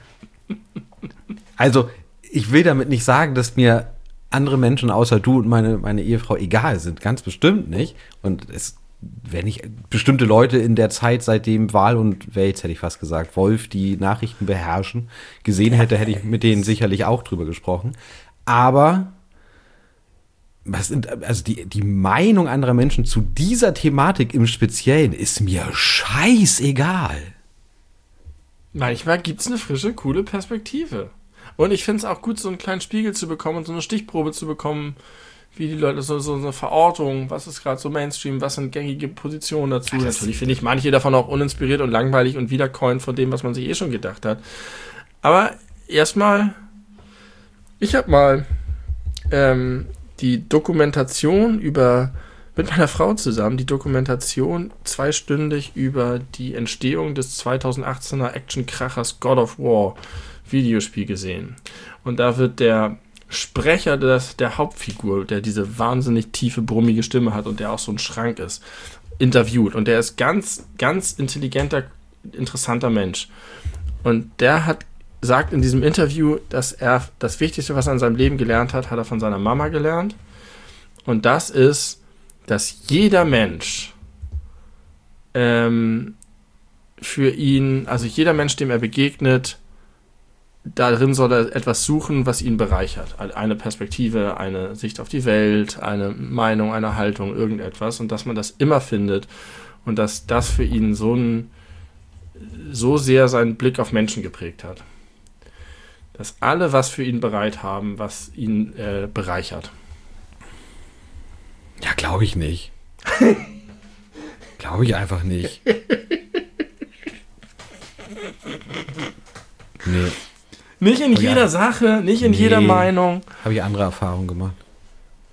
Also, ich will damit nicht sagen, dass mir andere Menschen außer du und meine, meine Ehefrau egal sind. Ganz bestimmt nicht. Und es, wenn ich bestimmte Leute in der Zeit, seitdem Wahl und Welt, hätte ich fast gesagt, Wolf, die Nachrichten beherrschen, gesehen hätte, hätte ich mit denen sicherlich auch drüber gesprochen. Aber was sind, also die, die Meinung anderer Menschen zu dieser Thematik im Speziellen ist mir scheißegal. Manchmal gibt es eine frische, coole Perspektive. Und ich finde es auch gut, so einen kleinen Spiegel zu bekommen und so eine Stichprobe zu bekommen, wie die Leute, so, so eine Verortung, was ist gerade so Mainstream, was sind gängige Positionen dazu. Ach, natürlich finde ich manche davon auch uninspiriert und langweilig und wiederkäuen von dem, was man sich eh schon gedacht hat. Aber erstmal, ich habe mal ähm, die Dokumentation über, mit meiner Frau zusammen, die Dokumentation zweistündig über die Entstehung des zweitausendachtzehner Actionkrachers God of War Videospiel gesehen. Und da wird der Sprecher des, der Hauptfigur, der diese wahnsinnig tiefe, brummige Stimme hat und der auch so ein Schrank ist, interviewt. Und der ist ganz, ganz intelligenter, interessanter Mensch. Und der hat sagt in diesem Interview, dass er das Wichtigste, was er in seinem Leben gelernt hat, hat er von seiner Mama gelernt. Und das ist, dass jeder Mensch ähm, für ihn, also jeder Mensch, dem er begegnet, darin soll er etwas suchen, was ihn bereichert. Eine Perspektive, eine Sicht auf die Welt, eine Meinung, eine Haltung, irgendetwas. Und dass man das immer findet und dass das für ihn so, ein, so sehr seinen Blick auf Menschen geprägt hat. Dass alle was für ihn bereit haben, was ihn äh, bereichert. Ja, glaube ich nicht. Glaube ich einfach nicht. Nee. Nicht in jeder ja. Sache, nicht in nee. jeder Meinung. Habe ich andere Erfahrungen gemacht.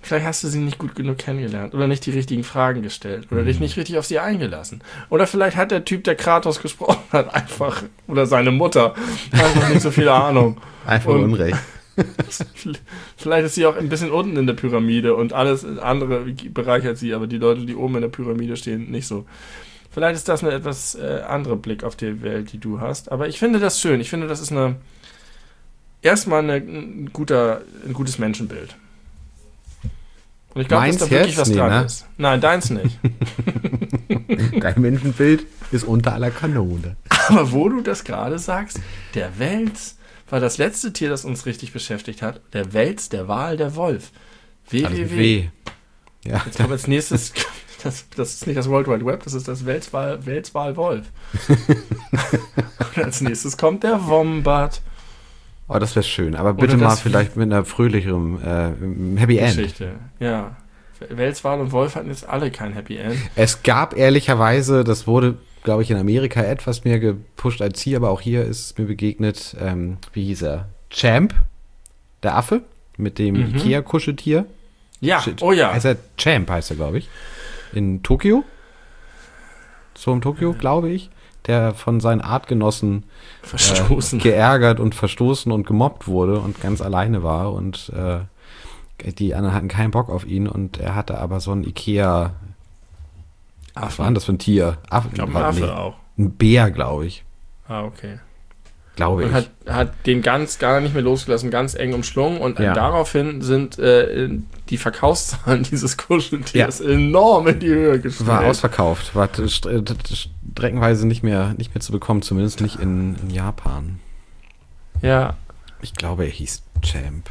Vielleicht hast du sie nicht gut genug kennengelernt oder nicht die richtigen Fragen gestellt oder mhm. dich nicht richtig auf sie eingelassen. Oder vielleicht hat der Typ, der Kratos gesprochen hat, einfach, oder seine Mutter, einfach nicht so viel Ahnung. Einfach und Unrecht. Vielleicht ist sie auch ein bisschen unten in der Pyramide und alles andere bereichert sie, aber die Leute, die oben in der Pyramide stehen, nicht so. Vielleicht ist das eine etwas äh, andere Blick auf die Welt, die du hast. Aber ich finde das schön. Ich finde, das ist eine erstmal eine, ein, guter, ein gutes Menschenbild. Und ich glaube, dass da wirklich was nee, dran ne? ist. Nein, deins nicht. Dein Menschenbild ist unter aller Kanone. Aber wo du das gerade sagst, der Wels war das letzte Tier, das uns richtig beschäftigt hat. Der Wels, der Wal, der Wolf. W W W. Ja. Jetzt kommt als nächstes, das, das ist nicht das World Wide Web, das ist das Wels, Wal, Wels, Wal, Wolf. Und als nächstes kommt der Wombat. Oh, das wäre schön. Aber bitte mal vielleicht mit einer fröhlicheren äh, Happy End. Geschichte, ja. Wels, Wal und Wolf hatten jetzt alle kein Happy End. Es gab ehrlicherweise, das wurde, glaube ich, in Amerika etwas mehr gepusht als hier, aber auch hier ist es mir begegnet, ähm, wie hieß er? Champ, der Affe, mit dem mhm. Ikea-Kuscheltier. Ja, oh ja. Heißt er Champ, heißt er, glaube ich. In Tokio. So in Tokio, glaube ich. Der von seinen Artgenossen verstoßen. Äh, geärgert und verstoßen und gemobbt wurde und ganz alleine war und äh, die anderen hatten keinen Bock auf ihn und er hatte aber so ein Ikea. Was war denn das für ein Tier? Affe, ich glaube, ein Affe nee, auch. Ein Bär, glaube ich. Ah, okay. Glaube ich. Und hat, hat den ganz gar nicht mehr losgelassen, ganz eng umschlungen und ja. daraufhin sind äh, die Verkaufszahlen dieses Kuscheltiers ja. enorm in die Höhe gestiegen. War ausverkauft, war streckenweise nicht mehr, nicht mehr zu bekommen, zumindest nicht in, in Japan. Ja. Ich glaube, er hieß Champ.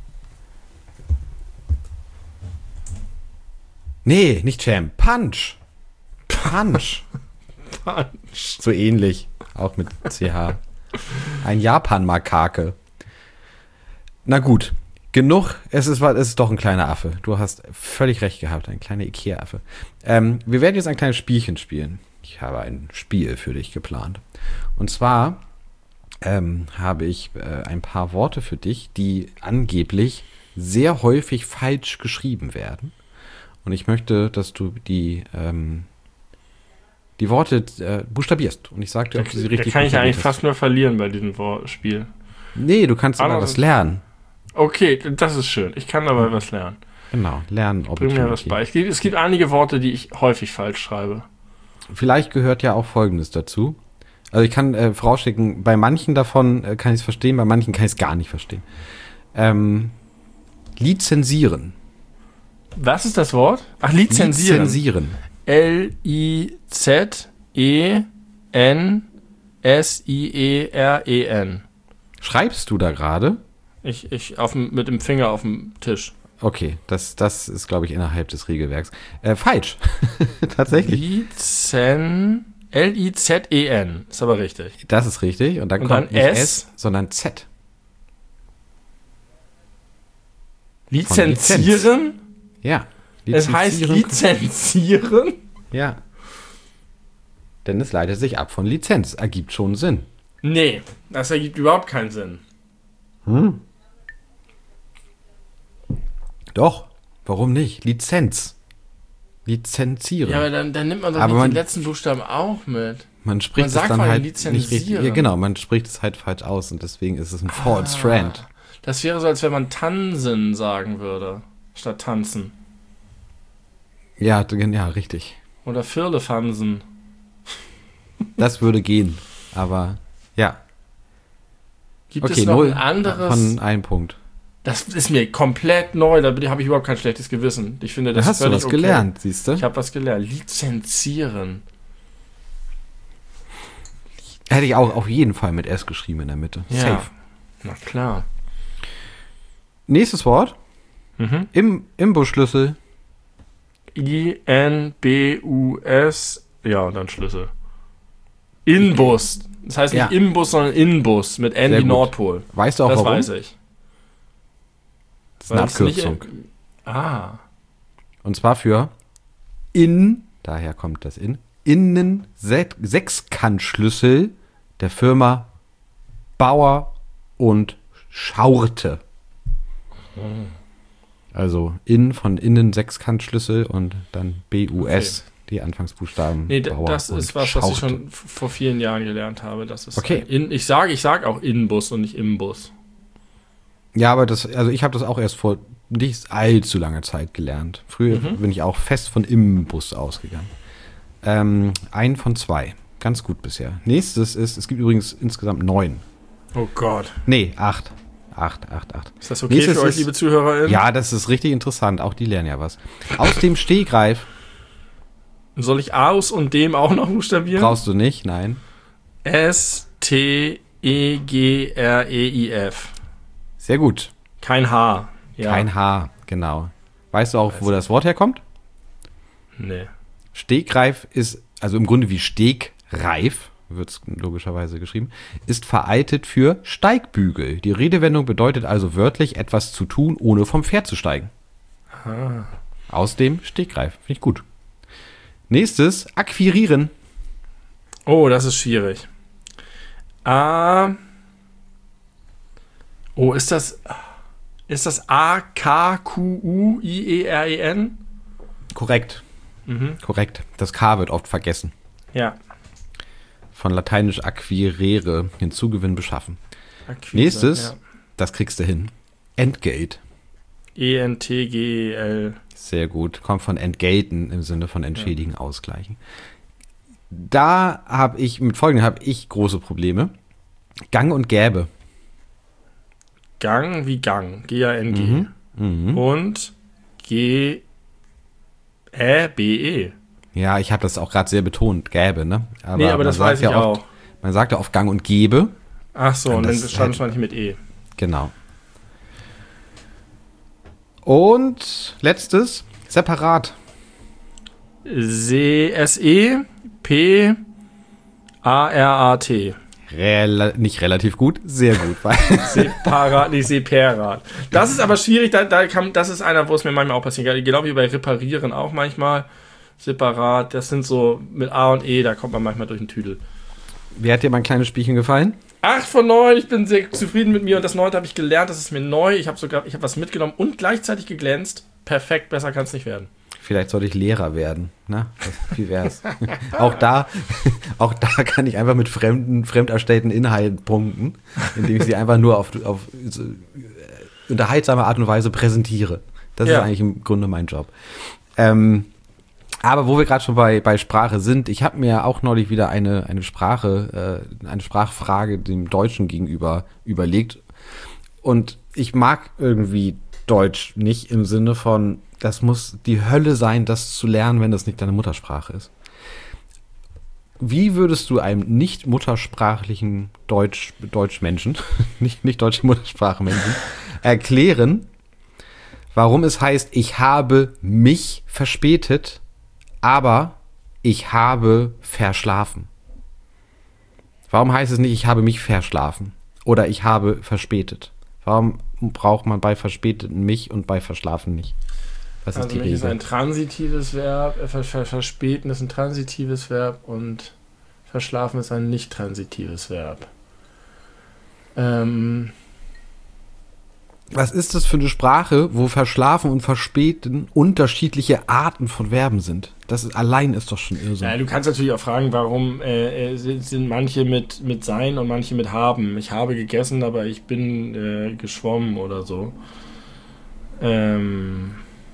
Nee, nicht Champ, Punch. Punch. Punch. So ähnlich, auch mit C H. Ein Japan-Makake. Na gut, genug. Es ist, es ist doch ein kleiner Affe. Du hast völlig recht gehabt, ein kleiner Ikea-Affe. Ähm, wir werden jetzt ein kleines Spielchen spielen. Ich habe ein Spiel für dich geplant. Und zwar ähm, habe ich äh, ein paar Worte für dich, die angeblich sehr häufig falsch geschrieben werden. Und ich möchte, dass du die ähm, die Worte äh, buchstabierst. Und ich sag dir, ob du sie richtig buchstabierst. Da kann ich ja eigentlich fast nur verlieren bei diesem Spiel. Nee, du kannst aber was lernen. Okay, das ist schön. Ich kann dabei was lernen. Genau, lernen. Bring mir was bei. Es gibt, es gibt einige Worte, die ich häufig falsch schreibe. Vielleicht gehört ja auch Folgendes dazu. Also ich kann äh, vorausschicken, bei manchen davon äh, kann ich es verstehen, bei manchen kann ich es gar nicht verstehen. Ähm, lizenzieren. Was ist das Wort? Ach, lizenzieren. Lizenzieren. L I Z E N S I E R E N. Schreibst du da gerade? Ich, ich auf dem, mit dem Finger auf dem Tisch. Okay, das, das ist, glaube ich, innerhalb des Regelwerks. Äh, falsch. Tatsächlich. Lizen, L I Z E N. Ist aber richtig. Das ist richtig. Und dann Und kommt dann nicht S, S, sondern Z. Lizenzieren? Lizenz. Ja. Es heißt lizenzieren? Ja. Denn es leitet sich ab von Lizenz. Ergibt schon Sinn. Nee, das ergibt überhaupt keinen Sinn. Hm. Doch. Warum nicht? Lizenz. Lizenzieren. Ja, aber dann, dann nimmt man doch aber nicht man, den letzten Buchstaben auch mit. Man spricht man sagt es dann halt nicht richtig. Ja, genau, man spricht es halt falsch aus und deswegen ist es ein false ah, friend. Das wäre so, als wenn man tanzen sagen würde, statt tanzen. Ja, ja, richtig. Oder Firlefansen. Das würde gehen, aber ja. Gibt okay, es noch null ein anderes? Von einem Punkt. Das ist mir komplett neu, da habe ich überhaupt kein schlechtes Gewissen. Ich finde, das da hast völlig du was okay. gelernt, siehst du? Ich habe was gelernt. Lizenzieren. Hätte ich auch auf jeden Fall mit S geschrieben in der Mitte. Ja. Safe. Na klar. Nächstes Wort. Mhm. Im Imbusschlüssel. I N B U S. Ja, und dann Schlüssel. Inbus. Das heißt nicht ja. Imbus, sondern Inbus mit N wie Nordpol. Weißt du auch das warum? Das weiß ich. Das ist eine Abkürzung. Nicht, ah. Und zwar für in, daher kommt das in, Innen-Sechskantschlüssel der Firma Bauer und Schaurte. Hm. Also in von innen Sechskantschlüssel und dann B U S, okay. Die Anfangsbuchstaben. Nee, d- das ist was, Schauchte. was ich schon f- vor vielen Jahren gelernt habe. Das ist okay. In, ich sage ich sag auch Innenbus und nicht Imbus. Ja, aber das, also ich habe das auch erst vor nicht allzu langer Zeit gelernt. Früher mhm. bin ich auch fest von Imbus ausgegangen. Ähm, ein von zwei. Ganz gut bisher. Nächstes ist, es gibt übrigens insgesamt neun. Oh Gott. Nee, acht. Acht, acht, acht. Ist das okay Nächstes für euch, ist, liebe ZuhörerInnen? Ja, das ist richtig interessant. Auch die lernen ja was. Aus dem Stegreif. Soll ich aus und dem auch noch buchstabieren? Brauchst du nicht, nein. S T E G R E I F. Sehr gut. Kein H. Ja. Kein H, genau. Weißt du auch, Weiß wo das Wort herkommt? Nee. Stegreif ist, also im Grunde wie Stegreif, wird es logischerweise geschrieben, ist veraltet für Steigbügel. Die Redewendung bedeutet also wörtlich etwas zu tun, ohne vom Pferd zu steigen. Ah. Aus dem Stegreif. Finde ich gut. Nächstes, akquirieren. Oh, das ist schwierig. Ah. Oh, ist das ist das A K Q U I E R E N? Korrekt. Mhm. Korrekt. Das K wird oft vergessen. Ja. Von lateinisch acquirere, hinzugewinnen, beschaffen. Akquise, Nächstes, ja. Das kriegst du hin. Entgelt. E N T G E L. Sehr gut. Kommt von entgelten im Sinne von entschädigen, ja. Ausgleichen. Da habe ich, mit folgendem habe ich große Probleme. Gang und Gäbe. Gang wie Gang. G A N G. Mhm. Mhm. Und G Ä B E. Ja, ich habe das auch gerade sehr betont, Gäbe, ne? Aber nee, aber das weiß ich ja oft, auch. Man sagt ja oft Gang und Gäbe. Ach so, und, und dann stand es halt, nicht mit E. Genau. Und letztes, separat. S E P A R A T. Rel- nicht relativ gut, sehr gut. Separat, nicht separat. Das ist aber schwierig, da, da kann, das ist einer, wo es mir manchmal auch passiert. Genau wie bei Reparieren auch manchmal. Separat, das sind so mit A und E, da kommt man manchmal durch den Tüdel. Wie hat dir mein kleines Spielchen gefallen? Acht von neun, ich bin sehr zufrieden mit mir und das Neunte habe ich gelernt, das ist mir neu. Ich habe sogar, ich habe was mitgenommen und gleichzeitig geglänzt. Perfekt, besser kann es nicht werden. Vielleicht sollte ich Lehrer werden, ne? Das, wie wär's? auch da, auch da kann ich einfach mit fremden, fremd erstellten Inhalten punkten, indem ich sie einfach nur auf, auf so, unterhaltsame Art und Weise präsentiere. Das ja. ist eigentlich im Grunde mein Job. Ähm, aber wo wir gerade schon bei, bei Sprache sind, ich habe mir auch neulich wieder eine, eine Sprache, äh, eine Sprachfrage dem Deutschen gegenüber überlegt. Und ich mag irgendwie Deutsch nicht im Sinne von, das muss die Hölle sein, das zu lernen, wenn das nicht deine Muttersprache ist. Wie würdest du einem nicht muttersprachlichen Deutsch, Deutschmenschen, nicht, nicht deutsche Muttersprachmenschen, erklären, warum es heißt, ich habe mich verspätet, aber ich habe verschlafen? Warum heißt es nicht, ich habe mich verschlafen oder ich habe verspätet? Warum braucht man bei verspäteten mich und bei verschlafen nicht? Was also ist die mich Regel? ist ein transitives Verb, äh, vers- vers- verspäten ist ein transitives Verb und verschlafen ist ein nicht transitives Verb. Ähm... Was ist das für eine Sprache, wo verschlafen und verspäten unterschiedliche Arten von Verben sind? Das ist, allein ist doch schon Irrsinn. Ja, du kannst natürlich auch fragen, warum äh, sind, sind manche mit, mit sein und manche mit haben. Ich habe gegessen, aber ich bin äh, geschwommen oder so. Ähm,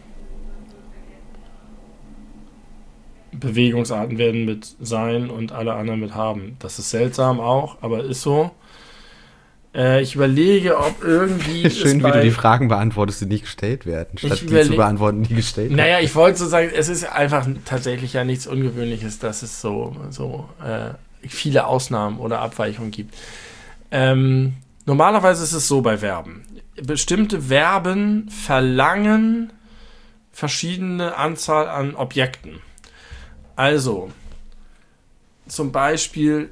Bewegungsarten werden mit sein und alle anderen mit haben. Das ist seltsam auch, aber ist so. Ich überlege, ob irgendwie... Schön, wie du die Fragen beantwortest, die nicht gestellt werden, statt die zu beantworten, die gestellt werden. Naja, ich wollte so sagen, es ist einfach tatsächlich ja nichts Ungewöhnliches, dass es so, so äh, viele Ausnahmen oder Abweichungen gibt. Ähm, normalerweise ist es so bei Verben. Bestimmte Verben verlangen verschiedene Anzahl an Objekten. Also, zum Beispiel...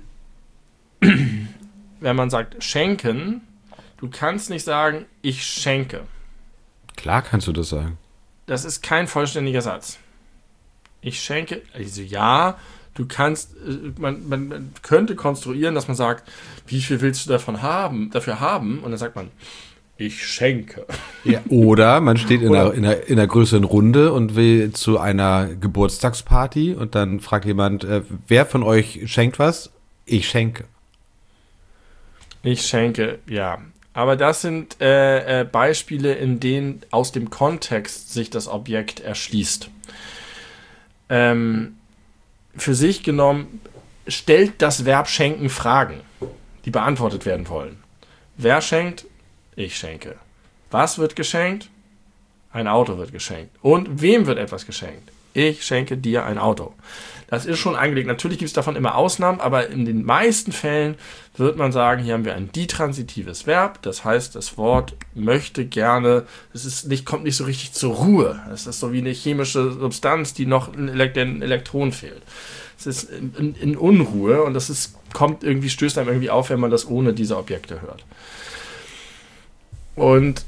wenn man sagt schenken, du kannst nicht sagen, ich schenke. Klar kannst du das sagen. Das ist kein vollständiger Satz. Ich schenke, also ja, du kannst, man, man, man könnte konstruieren, dass man sagt, wie viel willst du davon haben, dafür haben? Und dann sagt man, Ich schenke. Ja, oder man steht in, Oder- einer, in, einer, in einer größeren Runde und will zu einer Geburtstagsparty und dann fragt jemand, äh, wer von euch schenkt was? Ich schenke. Ich schenke, ja. Aber das sind äh, äh, Beispiele, in denen aus dem Kontext sich das Objekt erschließt. Ähm, für sich genommen stellt das Verb schenken Fragen, die beantwortet werden wollen. Wer schenkt? Ich schenke. Was wird geschenkt? Ein Auto wird geschenkt. Und wem wird etwas geschenkt? Ich schenke dir ein Auto. Das ist schon angelegt. Natürlich gibt es davon immer Ausnahmen, aber in den meisten Fällen wird man sagen, hier haben wir ein ditransitives Verb. Das heißt, das Wort möchte gerne, es ist nicht, kommt nicht so richtig zur Ruhe. Es ist so wie eine chemische Substanz, die noch ein Elekt- ein Elektron fehlt. Es ist in, in, in Unruhe und das ist, kommt irgendwie, stößt einem irgendwie auf, wenn man das ohne diese Objekte hört. Und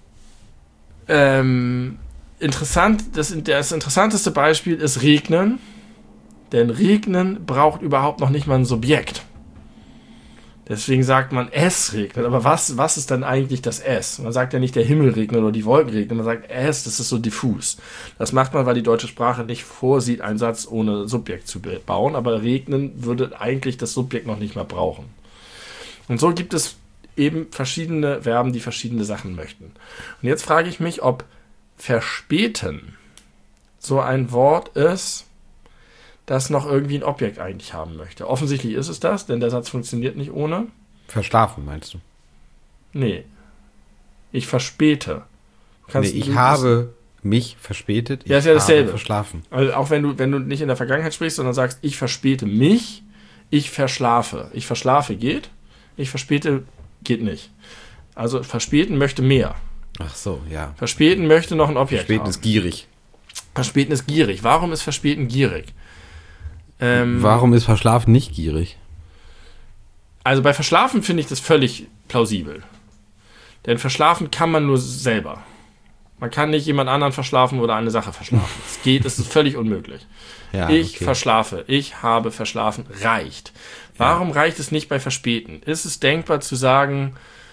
ähm, interessant, das, das interessanteste Beispiel ist Regnen. Denn Regnen braucht überhaupt noch nicht mal ein Subjekt. Deswegen sagt man, es regnet. Aber was, was ist dann eigentlich das Es? Man sagt ja nicht, der Himmel regnet oder die Wolken regnen. Man sagt es, das ist so diffus. Das macht man, weil die deutsche Sprache nicht vorsieht, einen Satz ohne Subjekt zu bauen. Aber regnen würde eigentlich das Subjekt noch nicht mal brauchen. Und so gibt es eben verschiedene Verben, die verschiedene Sachen möchten. Und jetzt frage ich mich, ob verspäten so ein Wort ist, das noch irgendwie ein Objekt eigentlich haben möchte. Offensichtlich ist es das, denn der Satz funktioniert nicht ohne. Verschlafen, meinst du? Nee. Ich verspäte. Kannst nee, ich du, habe mich verspätet. Ich ja, ist ja dasselbe. habe verschlafen. Also auch wenn du, wenn du nicht in der Vergangenheit sprichst, sondern sagst, ich verspäte mich, ich verschlafe. Ich verschlafe geht, ich verspäte geht nicht. Also verspäten möchte mehr. Ach so, ja. Verspäten möchte noch ein Objekt Verspäten haben. ist gierig. Verspäten ist gierig. Warum ist Verspäten gierig? Ähm, Warum ist Verschlafen nicht gierig? Also bei Verschlafen finde ich das völlig plausibel. Denn verschlafen kann man nur selber. Man kann nicht jemand anderen verschlafen oder eine Sache verschlafen. Es geht, es ist völlig unmöglich. Ja, ich okay. verschlafe, ich habe verschlafen, reicht. Warum ja. reicht es nicht bei Verspäten? Ist es denkbar zu sagen,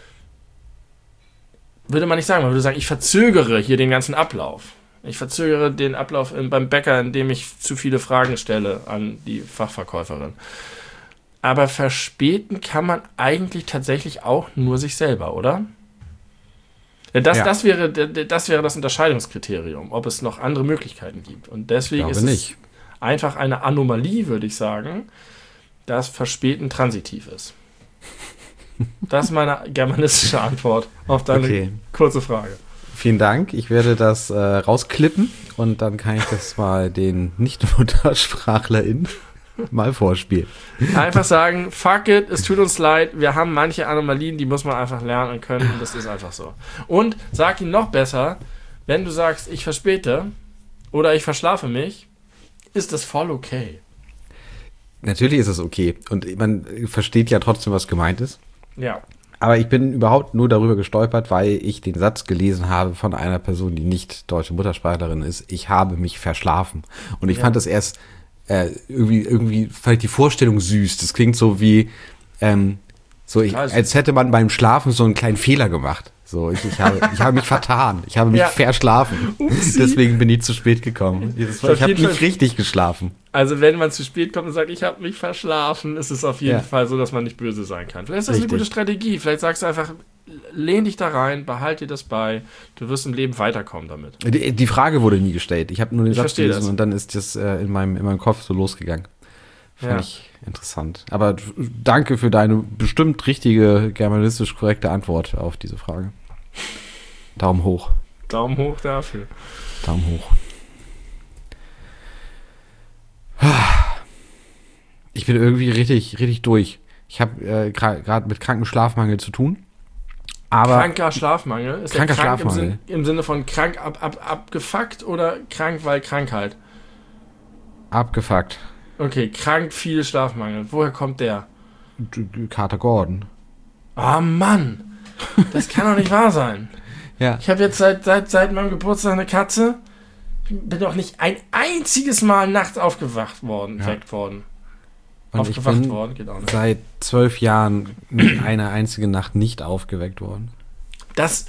würde man nicht sagen, man würde sagen, ich verzögere hier den ganzen Ablauf. Ich verzögere den Ablauf in, beim Bäcker, indem ich zu viele Fragen stelle an die Fachverkäuferin. Aber verspäten kann man eigentlich tatsächlich auch nur sich selber, oder? Das, ja. das, wäre, das wäre das Unterscheidungskriterium, ob es noch andere Möglichkeiten gibt. Und deswegen ist nicht. es einfach eine Anomalie, würde ich sagen, dass Verspäten transitiv ist. Das ist meine germanistische Antwort auf deine okay. kurze Frage. Vielen Dank. Ich werde das äh, rausklippen und dann kann ich das mal den Nicht-MuttersprachlerInnen mal vorspielen. Einfach sagen, fuck it, es tut uns leid, wir haben manche Anomalien, die muss man einfach lernen und können und das ist einfach so. Und sag ihm noch besser, wenn du sagst, ich verspäte oder ich verschlafe mich, ist das voll okay. Natürlich ist es okay und man versteht ja trotzdem, was gemeint ist. Ja. Aber ich bin überhaupt nur darüber gestolpert, weil ich den Satz gelesen habe von einer Person, die nicht deutsche Muttersprachlerin ist. Ich habe mich verschlafen. Und ich ja. fand das erst äh, irgendwie, irgendwie fand ich die Vorstellung süß. Das klingt so wie, ähm, so ich, als hätte man beim Schlafen so einen kleinen Fehler gemacht. So, ich, ich, habe, ich habe mich vertan. Ich habe mich ja. verschlafen. Upsi. Deswegen bin ich zu spät gekommen. Das war, ich habe nicht richtig geschlafen. Also wenn man zu spät kommt und sagt, ich habe mich verschlafen, ist es auf jeden ja. Fall so, dass man nicht böse sein kann. Vielleicht ist das richtig. Eine gute Strategie. Vielleicht sagst du einfach, lehn dich da rein, behalte dir das bei. Du wirst im Leben weiterkommen damit. Die, die Frage wurde nie gestellt. Ich habe nur den ich Satz gelesen das. und dann ist das äh, in, meinem, in meinem Kopf so losgegangen. Fand ja. ich interessant. Aber danke für deine bestimmt richtige, germanistisch korrekte Antwort auf diese Frage. Daumen hoch. Daumen hoch dafür. Daumen hoch. Ich bin irgendwie richtig, richtig durch. Ich habe äh, gerade mit krankem Schlafmangel zu tun. Aber kranker Schlafmangel? Ist kranker krank Schlafmangel. Im, Sinn, im Sinne von krank ab, ab, abgefuckt oder krank, weil Krankheit? Abgefuckt. Okay, krank, viel Schlafmangel. Woher kommt der? Kater Gordon. Ah, oh, Mann. Das kann doch nicht wahr sein. Ja. Ich habe jetzt seit, seit, seit meinem Geburtstag eine Katze. Ich bin doch nicht ein einziges Mal nachts aufgewacht worden, ja. weckt worden. Und aufgewacht ich bin worden, geht auch nicht. Seit zwölf Jahren eine einzige Nacht nicht aufgeweckt worden. Das,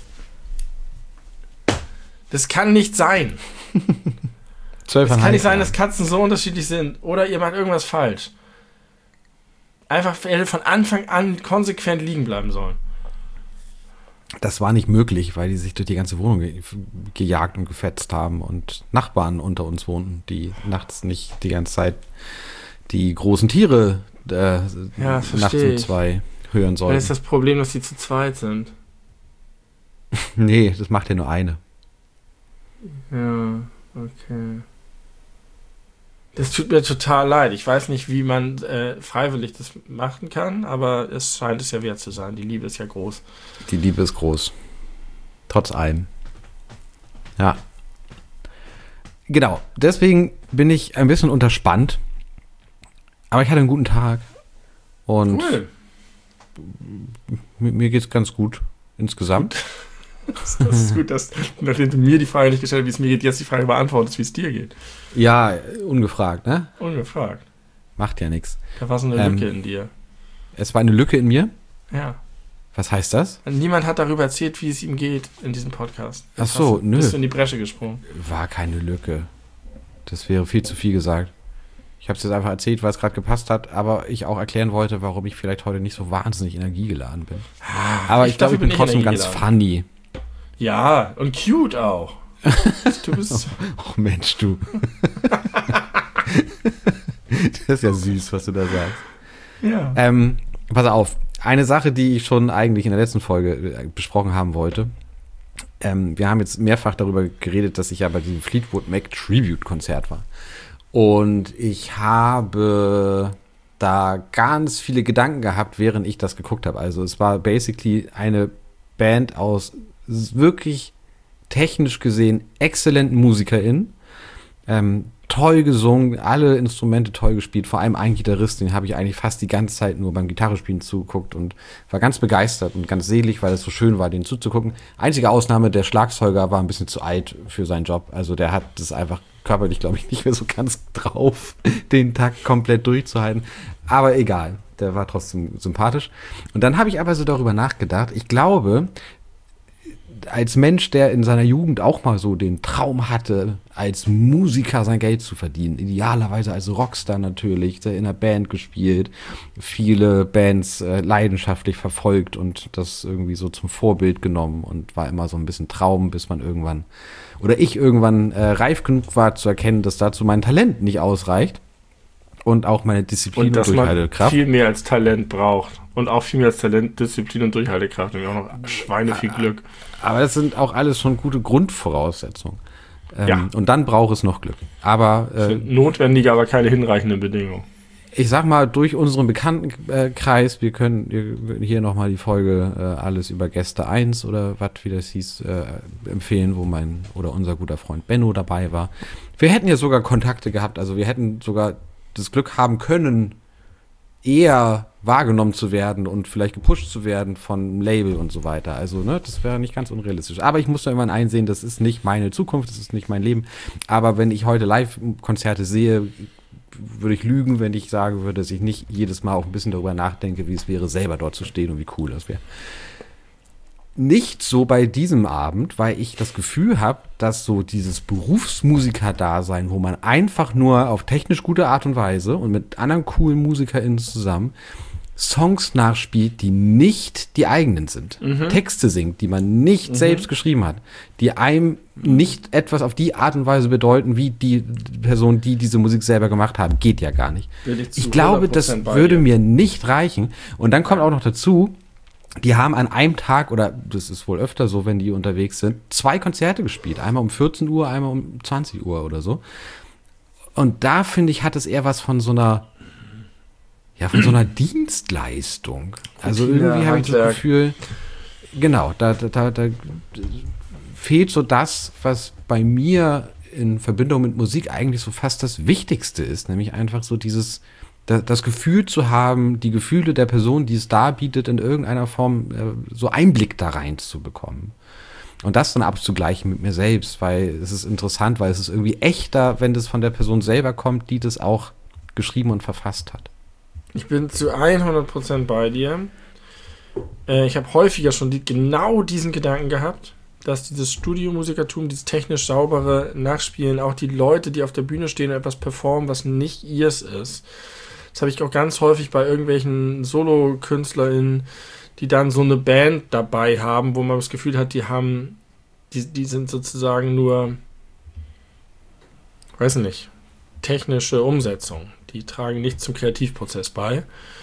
das kann nicht sein. zwölf Es kann nicht sein, Jahre. dass Katzen so unterschiedlich sind. Oder ihr macht irgendwas falsch. Einfach hätte von Anfang an konsequent liegen bleiben sollen. Das war nicht möglich, weil die sich durch die ganze Wohnung ge gejagt und gefetzt haben und Nachbarn unter uns wohnten, die nachts nicht die ganze Zeit die großen Tiere äh, Ja, nachts verstehe um ich. zwei hören Dann sollten. ist das Problem, dass die zu zweit sind. Nee, das macht ja nur eine. Ja, okay. Das tut mir total leid. Ich weiß nicht, wie man äh, freiwillig das machen kann, aber es scheint es ja wert zu sein. Die Liebe ist ja groß. Die Liebe ist groß. Trotz allem. Ja. Genau. Deswegen bin ich ein bisschen unterspannt. Aber ich hatte einen guten Tag. Und Cool. mir, mir geht's ganz gut insgesamt. Das ist gut, dass, nachdem du mir die Frage nicht gestellt hast, wie es mir geht, jetzt die Frage beantwortest, wie es dir geht. Ja, ungefragt, ne? Ungefragt. Macht ja nichts. Da war so eine Ähm, Lücke in dir. Es war eine Lücke in mir. Ja. Was heißt das? Niemand hat darüber erzählt, wie es ihm geht in diesem Podcast. Ach so, Hast du, nö. Bist du in die Bresche gesprungen. War keine Lücke. Das wäre viel zu viel gesagt. Ich habe es jetzt einfach erzählt, weil es gerade gepasst hat, aber ich auch erklären wollte, warum ich vielleicht heute nicht so wahnsinnig energiegeladen bin. Aber ich, Ich glaube, dafür ich bin bin ich trotzdem ganz energiegeladen. funny. Ja, und cute auch. Du bist... Oh Mensch, du. Das ist ja süß, was du da sagst. Ja. Ähm, pass auf, eine Sache, die ich schon eigentlich in der letzten Folge äh, besprochen haben wollte. Ähm, wir haben jetzt mehrfach darüber geredet, dass ich ja bei diesem Fleetwood Mac Tribute-Konzert war. Und ich habe da ganz viele Gedanken gehabt, während ich das geguckt habe. Also es war basically eine Band aus wirklich technisch gesehen exzellenten MusikerInnen. Ähm, toll gesungen, alle Instrumente toll gespielt, vor allem ein Gitarrist, den habe ich eigentlich fast die ganze Zeit nur beim Gitarrespielen zugeguckt und war ganz begeistert und ganz selig, weil es so schön war, den zuzugucken. Einzige Ausnahme, der Schlagzeuger war ein bisschen zu alt für seinen Job, also der hat das einfach körperlich, glaube ich, nicht mehr so ganz drauf, den Takt komplett durchzuhalten, aber egal, der war trotzdem sympathisch. Und dann habe ich aber so darüber nachgedacht, ich glaube, als Mensch, der in seiner Jugend auch mal so den Traum hatte, als Musiker sein Geld zu verdienen, idealerweise als Rockstar natürlich, der in einer Band gespielt, viele Bands äh, leidenschaftlich verfolgt und das irgendwie so zum Vorbild genommen und war immer so ein bisschen Traum, bis man irgendwann, oder ich irgendwann äh, reif genug war zu erkennen, dass dazu mein Talent nicht ausreicht und auch meine Disziplin Und dass und man Durchhaltekraft. viel mehr als Talent braucht. Und auch viel mehr als Talent, Disziplin und Durchhaltekraft. Und auch noch Schweine viel Glück. Aber das sind auch alles schon gute Grundvoraussetzungen. Ähm, Ja. Und dann braucht es noch Glück. Aber äh, Sind notwendige, aber keine hinreichenden Bedingungen. ich sag mal, durch unseren Bekanntenkreis, wir können hier nochmal die Folge äh, Alles über Gäste eins oder was, wie das hieß, äh, empfehlen, wo mein oder unser guter Freund Benno dabei war. Wir hätten ja sogar Kontakte gehabt, also wir hätten sogar das Glück haben können, eher wahrgenommen zu werden und vielleicht gepusht zu werden von einem Label und so weiter. Also, ne, das wäre nicht ganz unrealistisch. Aber ich muss da irgendwann einsehen, das ist nicht meine Zukunft, das ist nicht mein Leben. Aber wenn ich heute Live-Konzerte sehe, würde ich lügen, wenn ich sagen würde, dass ich nicht jedes Mal auch ein bisschen darüber nachdenke, wie es wäre, selber dort zu stehen und wie cool das wäre. Nicht so bei diesem Abend, weil ich das Gefühl habe, dass so dieses Berufsmusiker-Dasein, wo man einfach nur auf technisch gute Art und Weise und mit anderen coolen MusikerInnen zusammen Songs nachspielt, die nicht die eigenen sind. Mhm. Texte singt, die man nicht Mhm. selbst geschrieben hat, die einem nicht etwas auf die Art und Weise bedeuten, wie die Person, die diese Musik selber gemacht haben. Geht ja gar nicht. Bin ich zu Ich glaube, das hundert Prozent bei würde dir. mir nicht reichen. Und dann kommt auch noch dazu, die haben an einem Tag, oder das ist wohl öfter so, wenn die unterwegs sind, zwei Konzerte gespielt. Einmal um vierzehn Uhr, einmal um zwanzig Uhr oder so. Und da, finde ich, hat es eher was von so einer, ja, von so einer Dienstleistung. Also Routine, irgendwie habe ich das Handwerk. Gefühl, genau, da, da, da, da fehlt so das, was bei mir in Verbindung mit Musik eigentlich so fast das Wichtigste ist, nämlich einfach so dieses, da, das Gefühl zu haben, die Gefühle der Person, die es darbietet, in irgendeiner Form äh, so Einblick da rein zu bekommen. Und das dann abzugleichen mit mir selbst, weil es ist interessant, weil es ist irgendwie echter, wenn das von der Person selber kommt, die das auch geschrieben und verfasst hat. Ich bin zu hundert Prozent bei dir. Äh, ich habe häufiger schon die, genau diesen Gedanken gehabt, dass dieses Studiomusikertum, dieses technisch saubere Nachspielen, auch die Leute, die auf der Bühne stehen und etwas performen, was nicht ihrs ist. Das habe ich auch ganz häufig bei irgendwelchen Solo-KünstlerInnen, die dann so eine Band dabei haben, wo man das Gefühl hat, die haben, die, die sind sozusagen nur, weiß nicht, technische Umsetzung. Die tragen nichts zum Kreativprozess bei.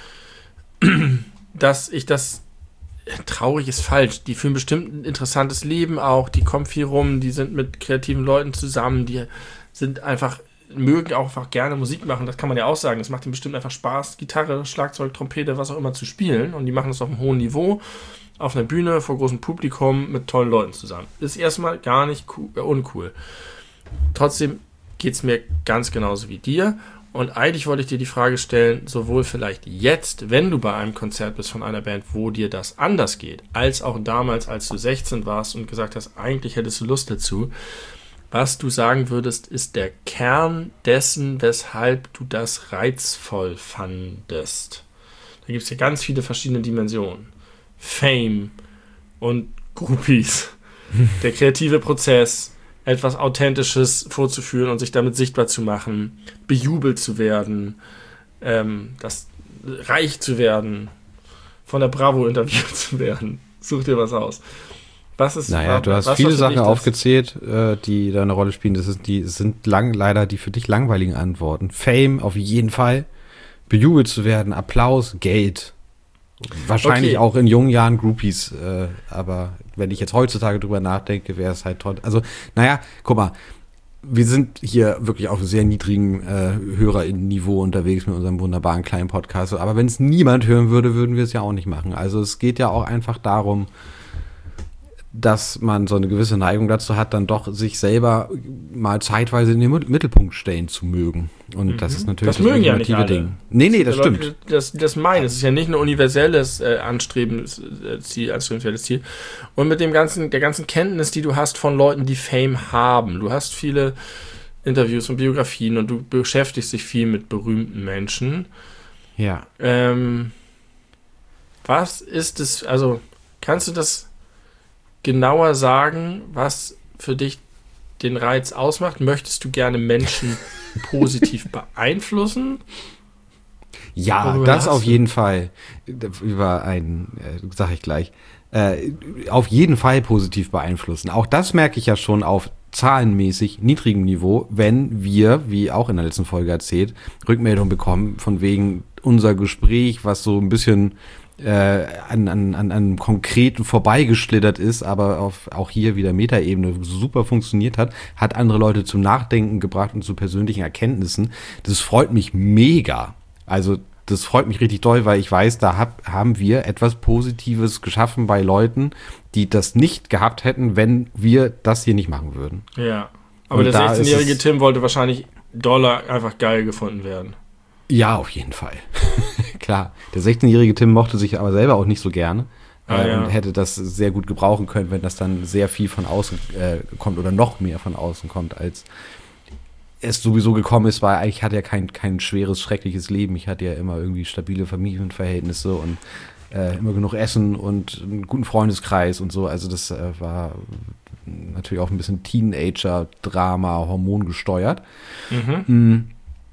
Dass ich das, traurig ist falsch, die führen bestimmt ein interessantes Leben auch, die kommen viel rum, die sind mit kreativen Leuten zusammen, die sind einfach, mögen auch einfach gerne Musik machen, das kann man ja auch sagen, es macht ihnen bestimmt einfach Spaß, Gitarre, Schlagzeug, Trompete, was auch immer zu spielen, und die machen das auf einem hohen Niveau, auf einer Bühne, vor großem Publikum, mit tollen Leuten zusammen. Ist erstmal gar nicht cool, äh, uncool. Trotzdem geht es mir ganz genauso wie dir. Und eigentlich wollte ich dir die Frage stellen, sowohl vielleicht jetzt, wenn du bei einem Konzert bist von einer Band, wo dir das anders geht, als auch damals, als du sechzehn warst und gesagt hast, eigentlich hättest du Lust dazu, was du sagen würdest, ist der Kern dessen, weshalb du das reizvoll fandest. Da gibt es ja ganz viele verschiedene Dimensionen. Fame und Groupies, der kreative Prozess, etwas Authentisches vorzuführen und sich damit sichtbar zu machen, bejubelt zu werden, ähm, das, reich zu werden, von der Bravo interviewt zu werden. Such dir was aus. Was ist, naja, du hast viele Sachen aufgezählt, äh, die da eine Rolle spielen. Das ist, die sind lang, leider die für dich langweiligen Antworten. Fame auf jeden Fall, bejubelt zu werden, Applaus, Geld. Wahrscheinlich okay. Auch in jungen Jahren Groupies, äh, aber wenn ich jetzt heutzutage drüber nachdenke, wäre es halt toll. Also, naja, guck mal, wir sind hier wirklich auf einem sehr niedrigen äh, HörerInnen-Niveau unterwegs mit unserem wunderbaren kleinen Podcast, aber wenn es niemand hören würde, würden wir es ja auch nicht machen. Also es geht ja auch einfach darum, dass man so eine gewisse Neigung dazu hat, dann doch sich selber mal zeitweise in den Mittelpunkt stellen zu mögen. Und mhm. das ist natürlich das, das mögen ja nicht alle. Ding. Nee, nee, das stimmt. Leute, das, das meinen. Es ist ja nicht ein universelles äh, anstrebenswürdiges Ziel, anstrebenswertes Ziel. Und mit dem ganzen, der ganzen Kenntnis, die du hast von Leuten, die Fame haben. Du hast viele Interviews und Biografien und du beschäftigst dich viel mit berühmten Menschen. Ja. Ähm, was ist es, also kannst du das genauer sagen, was für dich den Reiz ausmacht? Möchtest du gerne Menschen positiv beeinflussen? Ja, Worüber das auf jeden Fall. Über einen, äh, sag ich gleich, äh, auf jeden Fall positiv beeinflussen. Auch das merke ich ja schon auf zahlenmäßig niedrigem Niveau, wenn wir, wie auch in der letzten Folge erzählt, Rückmeldung bekommen von wegen unser Gespräch, was so ein bisschen Äh, an, an, an einem konkreten vorbeigeschlittert ist, aber auf, auch hier wieder Metaebene super funktioniert hat, hat andere Leute zum Nachdenken gebracht und zu persönlichen Erkenntnissen. Das freut mich mega. Also das freut mich richtig doll, weil ich weiß, da hab, haben wir etwas Positives geschaffen bei Leuten, die das nicht gehabt hätten, wenn wir das hier nicht machen würden. Ja, aber und der sechzehnjährige Tim wollte wahrscheinlich Dollar einfach geil gefunden werden. Ja, auf jeden Fall. Klar, der sechzehnjährige Tim mochte sich aber selber auch nicht so gerne ah, äh, ja. und hätte das sehr gut gebrauchen können, wenn das dann sehr viel von außen äh, kommt oder noch mehr von außen kommt, als es sowieso gekommen ist, weil ich hatte ja kein, kein schweres, schreckliches Leben. Ich hatte ja immer irgendwie stabile Familienverhältnisse und äh, immer genug Essen und einen guten Freundeskreis und so. Also das äh, war natürlich auch ein bisschen Teenager-Drama, hormongesteuert. Mhm. Mhm.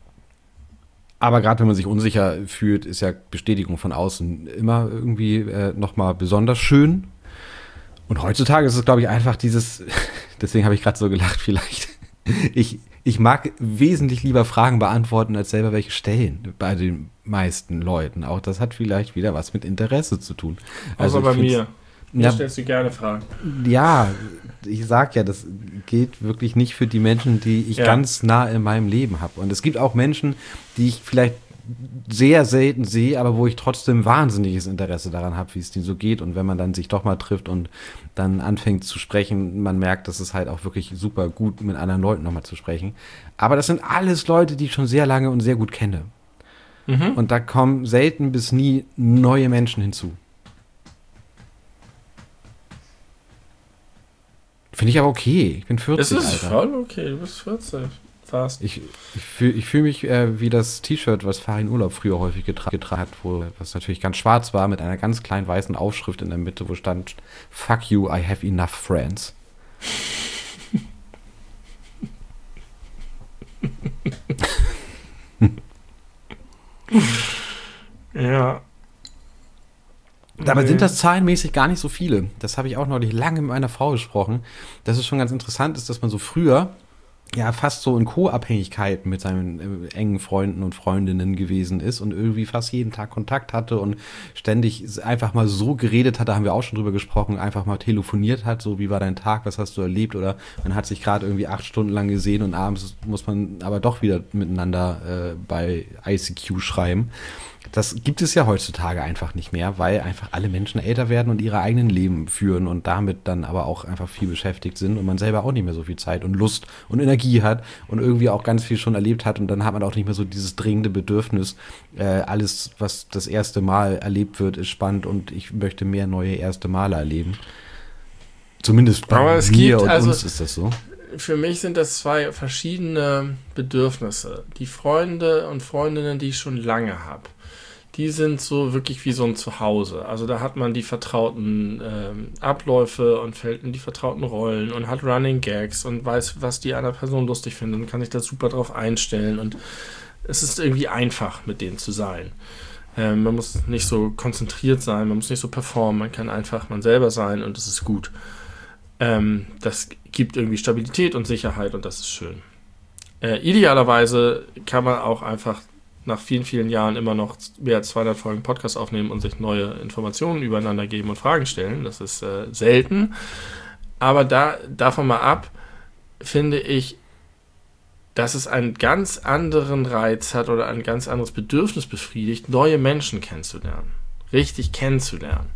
Aber gerade wenn man sich unsicher fühlt, ist ja Bestätigung von außen immer irgendwie äh, nochmal besonders schön. Und heutzutage ist es, glaube ich, einfach dieses, deswegen habe ich gerade so gelacht vielleicht, ich, ich mag wesentlich lieber Fragen beantworten, als selber welche stellen bei den meisten Leuten. Auch das hat vielleicht wieder was mit Interesse zu tun. Also bei mir. Mir ja, stellst du gerne Fragen. Ja, ich sag ja, das gilt wirklich nicht für die Menschen, die ich ja. ganz nah in meinem Leben habe. Und es gibt auch Menschen, die ich vielleicht sehr selten sehe, aber wo ich trotzdem wahnsinniges Interesse daran habe, wie es denen so geht. Und wenn man dann sich doch mal trifft und dann anfängt zu sprechen, man merkt, dass es halt auch wirklich super gut mit anderen Leuten nochmal zu sprechen. Aber das sind alles Leute, die ich schon sehr lange und sehr gut kenne. Mhm. Und da kommen selten bis nie neue Menschen hinzu. Finde ich aber okay. Ich bin vierzig, Das ist Alter. voll okay. Du bist vierzig. warst. Ich, ich fühle ich fühl mich äh, wie das T-Shirt, was Farin Urlaub früher häufig getra- getragen hat, wo, was natürlich ganz schwarz war, mit einer ganz kleinen weißen Aufschrift in der Mitte, wo stand, "Fuck you, I have enough friends." Ja. Dabei Nee. sind das zahlenmäßig gar nicht so viele. Das habe ich auch neulich lange mit meiner Frau besprochen. Dass es schon ganz interessant ist, dass man so früher ja fast so in Co-Abhängigkeit mit seinen äh, engen Freunden und Freundinnen gewesen ist und irgendwie fast jeden Tag Kontakt hatte und ständig einfach mal so geredet hat, da haben wir auch schon drüber gesprochen, einfach mal telefoniert hat, so wie war dein Tag, was hast du erlebt, oder man hat sich gerade irgendwie acht Stunden lang gesehen und abends muss man aber doch wieder miteinander äh, bei I C Q schreiben. Das gibt es ja heutzutage einfach nicht mehr, weil einfach alle Menschen älter werden und ihre eigenen Leben führen und damit dann aber auch einfach viel beschäftigt sind und man selber auch nicht mehr so viel Zeit und Lust und Energie hat und irgendwie auch ganz viel schon erlebt hat und dann hat man auch nicht mehr so dieses dringende Bedürfnis, äh, alles, was das erste Mal erlebt wird, ist spannend und ich möchte mehr neue erste Male erleben. Zumindest bei Aber es mir gibt und also- uns ist das so. Für mich sind das zwei verschiedene Bedürfnisse. Die Freunde und Freundinnen, die ich schon lange habe, die sind so wirklich wie so ein Zuhause. Also da hat man die vertrauten ähm, Abläufe und fällt in die vertrauten Rollen und hat Running Gags und weiß, was die andere Person lustig findet und kann sich da super drauf einstellen. Und es ist irgendwie einfach, mit denen zu sein. Ähm, man muss nicht so konzentriert sein, man muss nicht so performen, man kann einfach man selber sein und es ist gut. Ähm, das gibt irgendwie Stabilität und Sicherheit und das ist schön. Äh, idealerweise kann man auch einfach nach vielen, vielen Jahren immer noch mehr als zweihundert Folgen Podcast aufnehmen und sich neue Informationen übereinander geben und Fragen stellen. Das ist äh, selten. Aber da, davon mal ab, finde ich, dass es einen ganz anderen Reiz hat oder ein ganz anderes Bedürfnis befriedigt, neue Menschen kennenzulernen. Richtig kennenzulernen.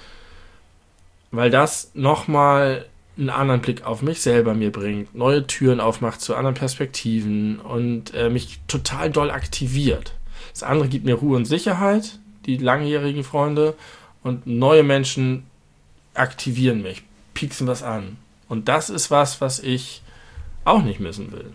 Weil das nochmal einen anderen Blick auf mich selber mir bringt, neue Türen aufmacht zu anderen Perspektiven und äh, mich total doll aktiviert. Das andere gibt mir Ruhe und Sicherheit, die langjährigen Freunde, und neue Menschen aktivieren mich, pieksen was an. Und das ist was, was ich auch nicht missen will.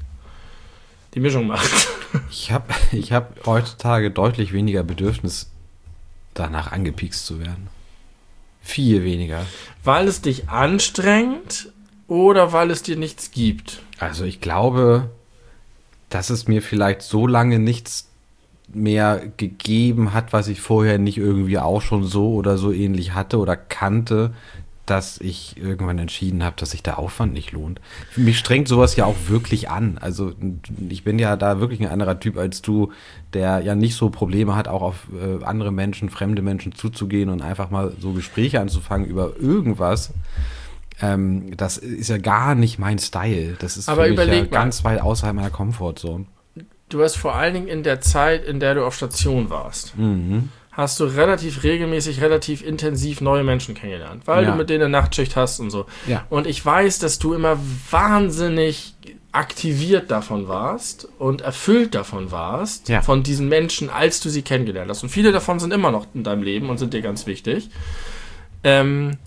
Die Mischung macht. Ich habe ich hab heutzutage deutlich weniger Bedürfnis, danach angepiekst zu werden. Viel weniger. Weil es dich anstrengt oder weil es dir nichts gibt? Also ich glaube, dass es mir vielleicht so lange nichts mehr gegeben hat, was ich vorher nicht irgendwie auch schon so oder so ähnlich hatte oder kannte, dass ich irgendwann entschieden habe, dass sich der Aufwand nicht lohnt. Mich strengt sowas ja auch wirklich an. Also ich bin ja da wirklich ein anderer Typ als du, der ja nicht so Probleme hat, auch auf äh, andere Menschen, fremde Menschen zuzugehen und einfach mal so Gespräche anzufangen über irgendwas. Ähm, das ist ja gar nicht mein Style. Das ist Aber für mich ja überleg mal. ganz weit außerhalb meiner Comfortzone. Du hast vor allen Dingen in der Zeit, in der du auf Station warst, Mhm. hast du relativ regelmäßig, relativ intensiv neue Menschen kennengelernt, weil Ja. du mit denen eine Nachtschicht hast und so. Ja. Und ich weiß, dass du immer wahnsinnig aktiviert davon warst und erfüllt davon warst, Ja. von diesen Menschen, als du sie kennengelernt hast. Und viele davon sind immer noch in deinem Leben und sind dir ganz wichtig. Ähm,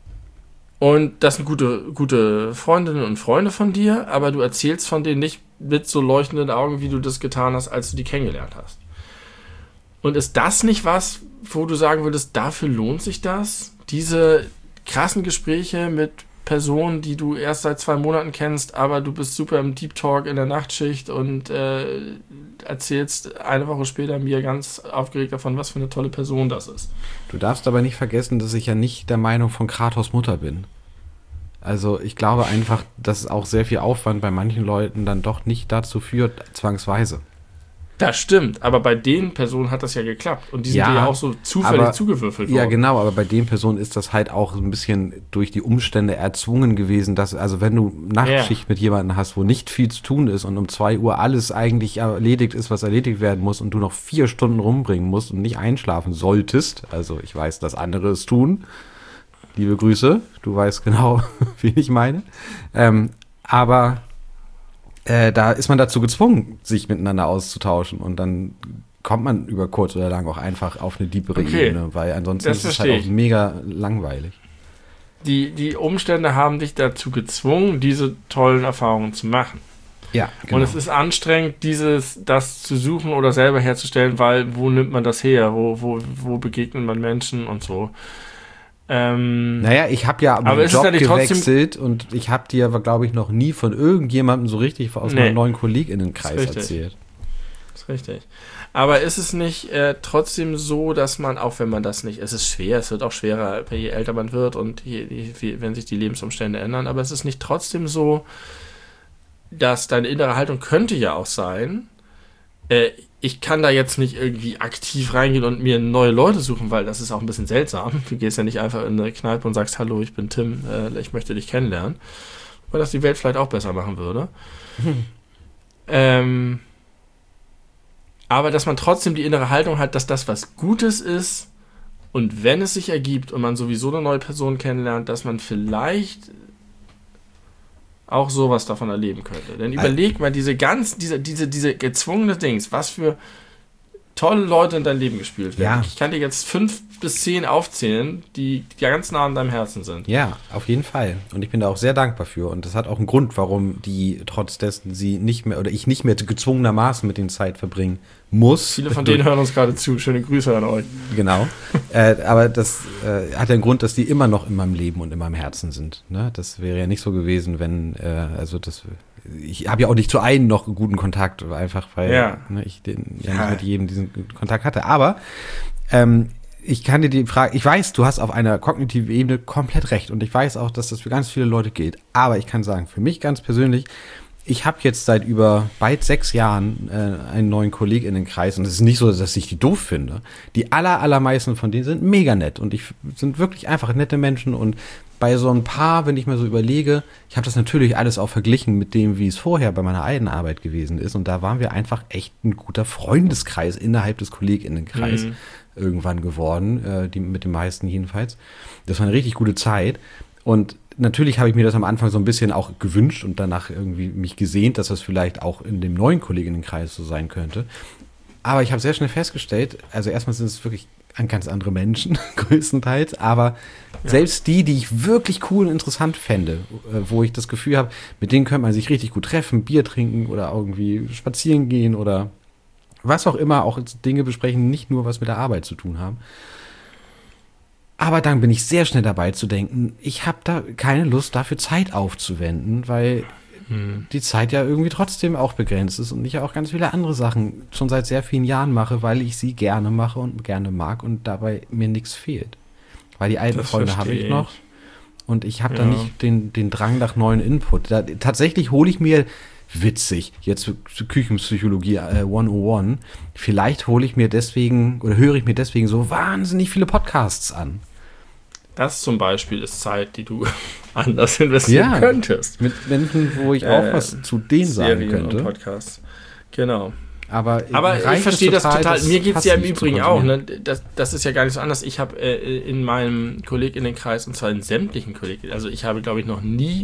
und das sind gute, gute Freundinnen und Freunde von dir, aber du erzählst von denen nicht mit so leuchtenden Augen, wie du das getan hast, als du die kennengelernt hast. Und ist das nicht was, wo du sagen würdest, dafür lohnt sich das? Diese krassen Gespräche mit Personen, die du erst seit zwei Monaten kennst, aber du bist super im Deep Talk in der Nachtschicht und äh, erzählst eine Woche später mir ganz aufgeregt davon, was für eine tolle Person das ist. Du darfst aber nicht vergessen, dass ich ja nicht der Meinung von Kratos Mutter bin. Also ich glaube einfach, dass auch sehr viel Aufwand bei manchen Leuten dann doch nicht dazu führt, zwangsweise. Das stimmt, aber bei den Personen hat das ja geklappt und die sind Ja, dir ja auch so zufällig aber- zugewürfelt worden. Ja, genau, aber bei den Personen ist das halt auch so ein bisschen durch die Umstände erzwungen gewesen, dass, also wenn du Nachtschicht mit jemandem hast, wo nicht viel zu tun ist und um zwei Uhr alles eigentlich erledigt ist, was erledigt werden muss und du noch vier Stunden rumbringen musst und nicht einschlafen solltest, also ich weiß, dass andere es tun, liebe Grüße, du weißt genau, wen ich meine, ähm, aber äh, da ist man dazu gezwungen, sich miteinander auszutauschen und dann kommt man über kurz oder lang auch einfach auf eine tiefere Okay, Ebene, weil ansonsten das ist es verstehe halt auch ich. mega langweilig. Die, die Umstände haben dich dazu gezwungen, diese tollen Erfahrungen zu machen. Ja, genau. Und es ist anstrengend, dieses, das zu suchen oder selber herzustellen, weil wo nimmt man das her? Wo, wo, wo begegnet man Menschen und so? Ähm, naja, ich habe ja aber meinen ist es Job ja nicht trotzdem- gewechselt und ich habe dir aber, glaube ich, noch nie von irgendjemandem so richtig aus Nee. meinem neuen KollegInnenkreis Ist richtig. erzählt. ist richtig. Aber ist es nicht äh, trotzdem so, dass man, auch wenn man das nicht, es ist schwer, es wird auch schwerer, je älter man wird und je, je, wenn sich die Lebensumstände ändern, aber es ist nicht trotzdem so, dass deine innere Haltung könnte ja auch sein, äh, ich kann da jetzt nicht irgendwie aktiv reingehen und mir neue Leute suchen, weil das ist auch ein bisschen seltsam. Du gehst ja nicht einfach in eine Kneipe und sagst, hallo, ich bin Tim, äh, ich möchte dich kennenlernen. Weil das die Welt vielleicht auch besser machen würde. Hm. Ähm, aber dass man trotzdem die innere Haltung hat, dass das was Gutes ist und wenn es sich ergibt und man sowieso eine neue Person kennenlernt, dass man vielleicht auch sowas davon erleben könnte. Denn überleg mal, diese ganz, diese, diese, diese gezwungene Dings, was für tolle Leute in dein Leben gespielt werden. Ja. Ich kann dir jetzt fünf bis zehn aufzählen, die, die ganz nah an deinem Herzen sind. Ja, auf jeden Fall. Und ich bin da auch sehr dankbar für. Und das hat auch einen Grund, warum die trotz dessen sie nicht mehr oder ich nicht mehr gezwungenermaßen mit denen Zeit verbringen muss. Viele von denen hören uns gerade zu. Schöne Grüße an euch. Genau. äh, aber das äh, hat den Grund, dass die immer noch in meinem Leben und in meinem Herzen sind. Ne? Das wäre ja nicht so gewesen, wenn, äh, also das, ich habe ja auch nicht zu einem noch einen guten Kontakt, einfach weil Ja. ne, ich den, ja, Ja. nicht mit jedem diesen Kontakt hatte. Aber ähm, ich kann dir die Frage, ich weiß, du hast auf einer kognitiven Ebene komplett recht und ich weiß auch, dass das für ganz viele Leute gilt. Aber ich kann sagen, für mich ganz persönlich, ich habe jetzt seit über bald sechs Jahren äh, einen neuen KollegInnenkreis und es ist nicht so, dass ich die doof finde. Die aller, allermeisten von denen sind mega nett und ich sind wirklich einfach nette Menschen und bei so ein paar, wenn ich mir so überlege, ich habe das natürlich alles auch verglichen mit dem, wie es vorher bei meiner alten Arbeit gewesen ist und da waren wir einfach echt ein guter Freundeskreis innerhalb des KollegInnenkreis Mhm. irgendwann geworden, äh, die mit den meisten jedenfalls. Das war eine richtig gute Zeit und natürlich habe ich mir das am Anfang so ein bisschen auch gewünscht und danach irgendwie mich gesehnt, dass das vielleicht auch in dem neuen Kolleginnenkreis so sein könnte. Aber ich habe sehr schnell festgestellt, also erstmal sind es wirklich ganz andere Menschen, größtenteils, aber ja. Selbst die, die ich wirklich cool und interessant fände, wo ich das Gefühl habe, mit denen könnte man sich richtig gut treffen, Bier trinken oder irgendwie spazieren gehen oder was auch immer, auch Dinge besprechen, nicht nur was mit der Arbeit zu tun haben. Aber dann bin ich sehr schnell dabei zu denken, ich habe da keine Lust, dafür Zeit aufzuwenden, weil hm. die Zeit ja irgendwie trotzdem auch begrenzt ist und ich auch ganz viele andere Sachen schon seit sehr vielen Jahren mache, weil ich sie gerne mache und gerne mag und dabei mir nichts fehlt. Weil die alten das Freunde habe ich noch und ich habe ja. da nicht den, den Drang nach neuen Input. Da, tatsächlich hole ich mir, witzig, jetzt zu, zu Küchenpsychologie äh, hundertundeins, vielleicht hole ich mir deswegen oder höre ich mir deswegen so wahnsinnig viele Podcasts an. Das zum Beispiel ist Zeit, die du anders investieren ja, könntest. Mit Menschen, wo ich auch äh, was zu denen sagen könnte. Und Podcasts. Genau. Aber, Aber ich verstehe das total. Das mir geht es ja im Übrigen auch. Ne? Das, das ist ja gar nicht so anders. Ich habe äh, in meinem KollegInnenkreis, und zwar in sämtlichen Kollegen, also ich habe, glaube ich, noch nie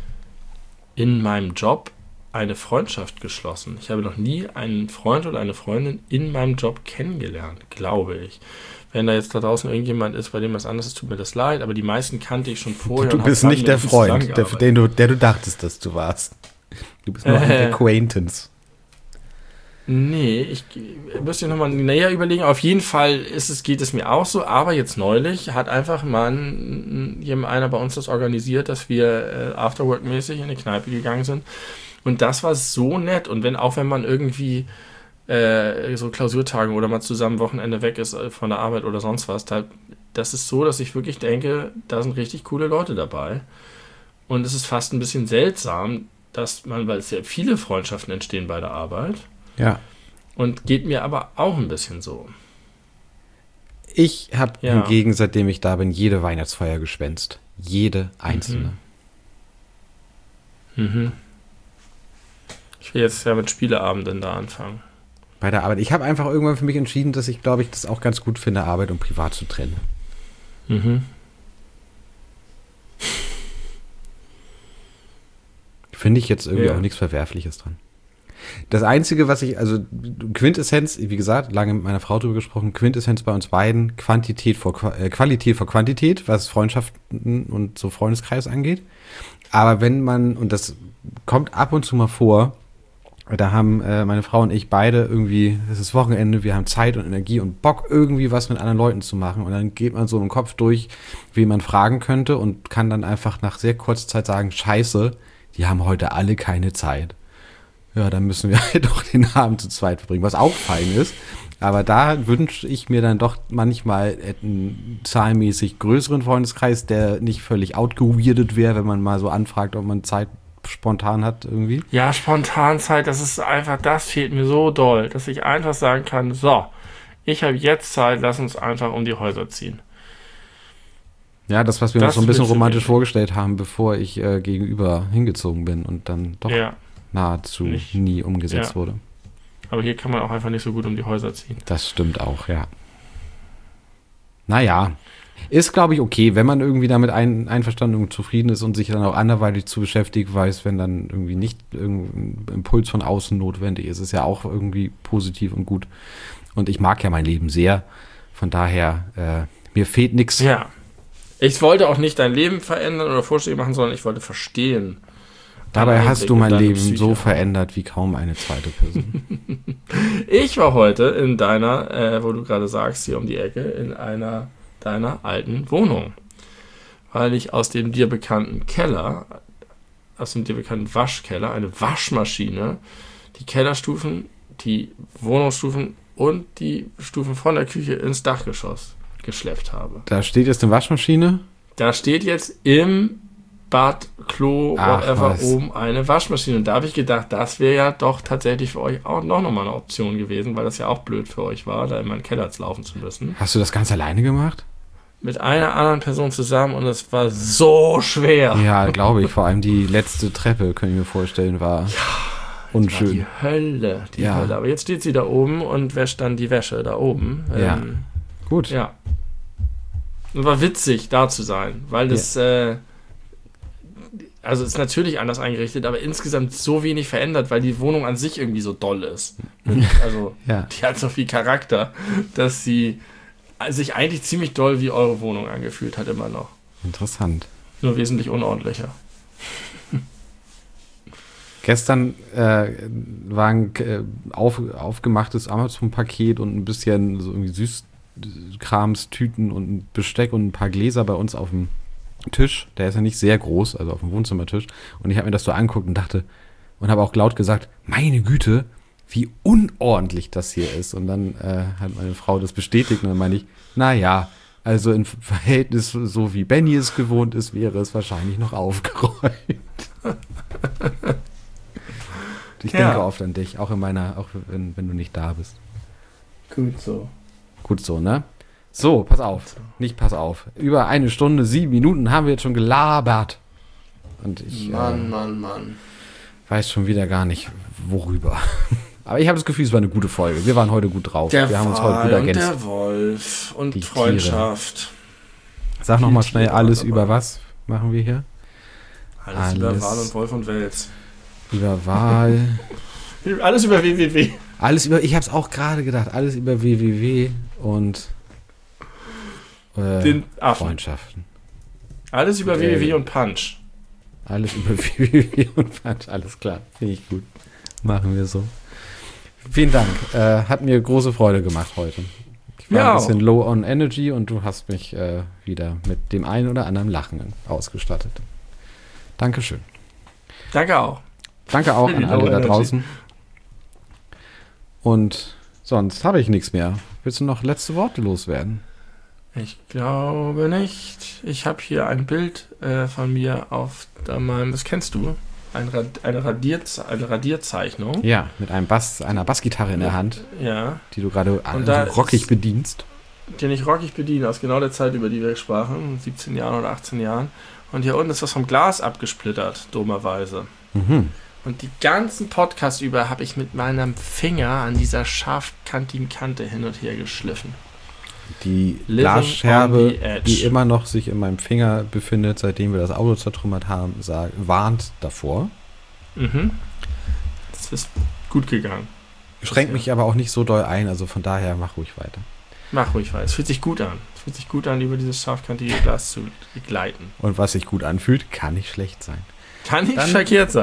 in meinem Job eine Freundschaft geschlossen. Ich habe noch nie einen Freund oder eine Freundin in meinem Job kennengelernt, glaube ich. Wenn da jetzt da draußen irgendjemand ist, bei dem was anderes ist, tut mir das leid, aber die meisten kannte ich schon vorher. Du bist nicht der Freund, der, den du, der du dachtest, dass du warst. Du bist nur äh, ein Acquaintance. Nee, ich müsste nochmal näher überlegen. Auf jeden Fall ist es, geht es mir auch so, aber jetzt neulich hat einfach mal ein, einer bei uns das organisiert, dass wir äh, Afterwork-mäßig in eine Kneipe gegangen sind. Und das war so nett. Und wenn auch wenn man irgendwie äh, so Klausurtagen oder mal zusammen Wochenende weg ist äh, von der Arbeit oder sonst was, da, das ist so, dass ich wirklich denke, da sind richtig coole Leute dabei. Und es ist fast ein bisschen seltsam, dass man, weil es ja viele Freundschaften entstehen bei der Arbeit. Ja. Und geht mir aber auch ein bisschen so. Ich habe ja. hingegen, seitdem ich da bin, jede Weihnachtsfeier geschwänzt. Jede einzelne. Mhm. Mhm. Ich will jetzt ja mit Spieleabenden da anfangen. Bei der Arbeit. Ich habe einfach irgendwann für mich entschieden, dass ich, glaube ich, das auch ganz gut finde, Arbeit und Privat zu trennen. Mhm. Finde ich jetzt irgendwie ja. auch nichts Verwerfliches dran. Das Einzige, was ich, also Quintessenz, wie gesagt, lange mit meiner Frau drüber gesprochen, Quintessenz bei uns beiden, Quantität vor äh, Qualität vor Quantität, was Freundschaften und so Freundeskreis angeht. Aber wenn man, und das kommt ab und zu mal vor, Da haben äh, meine Frau und ich beide irgendwie, es ist Wochenende, wir haben Zeit und Energie und Bock, irgendwie was mit anderen Leuten zu machen. Und dann geht man so im Kopf durch, wie man fragen könnte und kann dann einfach nach sehr kurzer Zeit sagen, scheiße, die haben heute alle keine Zeit. Ja, dann müssen wir halt doch den Abend zu zweit verbringen, was auch fein ist. Aber da wünsche ich mir dann doch manchmal einen zahlenmäßig größeren Freundeskreis, der nicht völlig outgeweirdet wäre, wenn man mal so anfragt, ob man Zeit spontan hat irgendwie. Ja, Spontanzeit, das ist einfach, das fehlt mir so doll, dass ich einfach sagen kann, so, ich habe jetzt Zeit, lass uns einfach um die Häuser ziehen. Ja, das, was wir Das uns so ein bisschen willst du romantisch mir. vorgestellt haben, bevor ich äh, gegenüber hingezogen bin und dann doch Ja, nahezu Nicht- nie umgesetzt ja. wurde. aber hier kann man auch einfach nicht so gut um die Häuser ziehen. Das stimmt auch, ja. Naja, ist, glaube ich, okay, wenn man irgendwie damit ein, einverstanden und zufrieden ist und sich dann auch anderweitig zu beschäftigen weiß, wenn dann irgendwie nicht irgendein Impuls von außen notwendig ist, ist ja auch irgendwie positiv und gut. Und ich mag ja mein Leben sehr. Von daher, äh, mir fehlt nichts. Ja. Ich wollte auch nicht dein Leben verändern oder Vorschläge machen, sondern ich wollte verstehen. Dabei Deinen hast Einblick du in mein deine Leben Psyche. so verändert wie kaum eine zweite Person. Ich war heute in deiner, äh, wo du gerade sagst, hier um die Ecke, in einer deiner alten Wohnung. Weil ich aus dem dir bekannten Keller, aus dem dir bekannten Waschkeller, eine Waschmaschine, die Kellerstufen, die Wohnungsstufen und die Stufen von der Küche ins Dachgeschoss geschleppt habe. Da steht jetzt eine Waschmaschine. Da steht jetzt im Bad, Klo, Ach, whatever, was. oben eine Waschmaschine. Und da habe ich gedacht, das wäre ja doch tatsächlich für euch auch noch mal eine Option gewesen, weil das ja auch blöd für euch war, da in meinen Keller zu laufen zu müssen. Hast du das ganz alleine gemacht? Mit einer anderen Person zusammen und es war so schwer. Ja, glaube ich. Vor allem die letzte Treppe, kann ich mir vorstellen, war War unschön. die Hölle, die Ja. Hölle. Aber jetzt steht sie da oben und wäscht dann die Wäsche da oben. Ja. Ähm, Gut. ja. Und war witzig, da zu sein, weil das, äh, also ist natürlich anders eingerichtet, aber insgesamt so wenig verändert, weil die Wohnung an sich irgendwie so doll ist. Also, Ja. die hat so viel Charakter, dass sie sich eigentlich ziemlich doll wie eure Wohnung angefühlt hat, immer noch. Interessant. Nur wesentlich unordentlicher. Gestern äh, war ein äh, auf, aufgemachtes Amazon-Paket und ein bisschen so irgendwie Süßkrams, Tüten und ein Besteck und ein paar Gläser bei uns auf dem Tisch. Der ist ja nicht sehr groß, also auf dem Wohnzimmertisch. Und ich habe mir das so angeguckt und dachte, und habe auch laut gesagt, meine Güte, wie unordentlich das hier ist. Und dann äh, hat meine Frau das bestätigt und dann meine ich, naja, also im Verhältnis so wie Benny es gewohnt ist, wäre es wahrscheinlich noch aufgeräumt. Ich Ja. denke oft an dich, auch in meiner, auch wenn, wenn du nicht da bist. Gut so. Gut so, ne? So, pass auf. Nicht pass auf. Über eine Stunde, sieben Minuten haben wir jetzt schon gelabert. Und ich Mann, äh, Mann, Mann. weiß schon wieder gar nicht, worüber. Aber ich habe das Gefühl, es war eine gute Folge. Wir waren heute gut drauf. Der wir haben uns heute Wal gut und ergänzt. der Wolf und Die Freundschaft. Sag nochmal die schnell, Tiere alles waren über dabei. was machen wir hier? Alles, über Alles. Wal und Wolf und Wels. Über Wahl. Alles über w w w. Alles über, ich habe es auch gerade gedacht, alles über w w w und äh, Den Affen. Freundschaften. Alles über Äh, w w w und Punch. Alles über w w w und Punch, alles klar. Finde ich gut. Machen wir so. Vielen Dank. Äh, hat mir große Freude gemacht heute. Ich war Ja. ein bisschen low on energy und du hast mich äh, wieder mit dem einen oder anderen Lachen ausgestattet. Dankeschön. Danke auch. Danke auch Für an die alle Low da Energy. draußen. Und sonst habe ich nichts mehr. Willst du noch letzte Worte loswerden? Ich glaube nicht. Ich habe hier ein Bild äh, von mir auf meinem, das kennst du, ein Rad, eine, Radier, eine Radierzeichnung. Ja, mit einem Bass, einer Bassgitarre in der Hand, Ja, die du gerade Und da also rockig ist- bedienst. den ich rockig bediene, aus genau der Zeit, über die wir sprachen, siebzehn Jahren oder achtzehn Jahren. Und hier unten ist was vom Glas abgesplittert, dummerweise. Mhm. Und die ganzen Podcasts über habe ich mit meinem Finger an dieser scharfkantigen Kante hin und her geschliffen. Die Living Glasscherbe, on the edge. die immer noch sich in meinem Finger befindet, seitdem wir das Auto zertrümmert haben, sagt, warnt davor. Mhm. Das ist gut gegangen. Schränkt Ja. mich aber auch nicht so doll ein, also von daher mach ruhig weiter. Mach ruhig weiter. Es fühlt sich gut an. Es fühlt sich gut an, über dieses scharfkantige Glas zu gleiten. Und was sich gut anfühlt, kann nicht schlecht sein. Kann nicht Dann- verkehrt sein.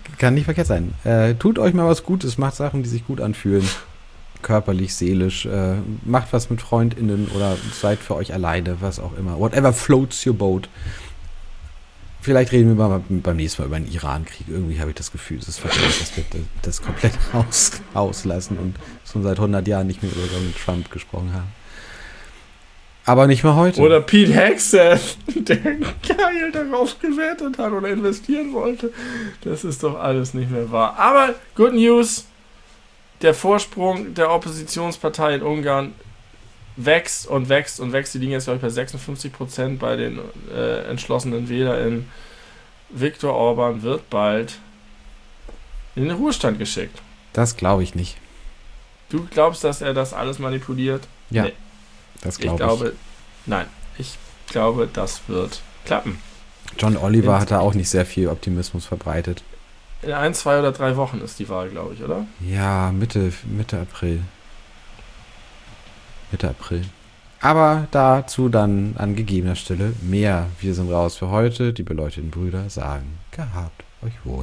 kann nicht verkehrt sein. Äh, tut euch mal was Gutes, macht Sachen, die sich gut anfühlen. Körperlich, seelisch. Äh, macht was mit FreundInnen oder seid für euch alleine, was auch immer. Whatever floats your boat. Vielleicht reden wir mal beim nächsten Mal über den Iran-Krieg. Irgendwie habe ich das Gefühl, es ist verständlich, dass wir das komplett aus, auslassen und schon seit hundert Jahren nicht mehr über Donald Trump gesprochen haben. Aber nicht mehr heute. Oder Pete Hegseth, der geil darauf gewettet hat oder investieren wollte. Das ist doch alles nicht mehr wahr. Aber Good News, der Vorsprung der Oppositionspartei in Ungarn wächst und wächst und wächst. Die liegen jetzt, glaube ich, bei sechsundfünfzig Prozent bei den äh, entschlossenen WählerInnen. Viktor Orban wird bald in den Ruhestand geschickt. Das glaube ich nicht. Du glaubst, dass er das alles manipuliert? Ja. Nee. Das glaub ich glaube, nein, ich glaube, das wird klappen. John Oliver in, hat da auch nicht sehr viel Optimismus verbreitet. In ein, zwei oder drei Wochen ist die Wahl, glaube ich, oder? Ja, Mitte, Mitte April. Mitte April. Aber dazu dann an gegebener Stelle mehr. Wir sind raus für heute. Die beleuchteten Brüder sagen, gehabt euch wohl.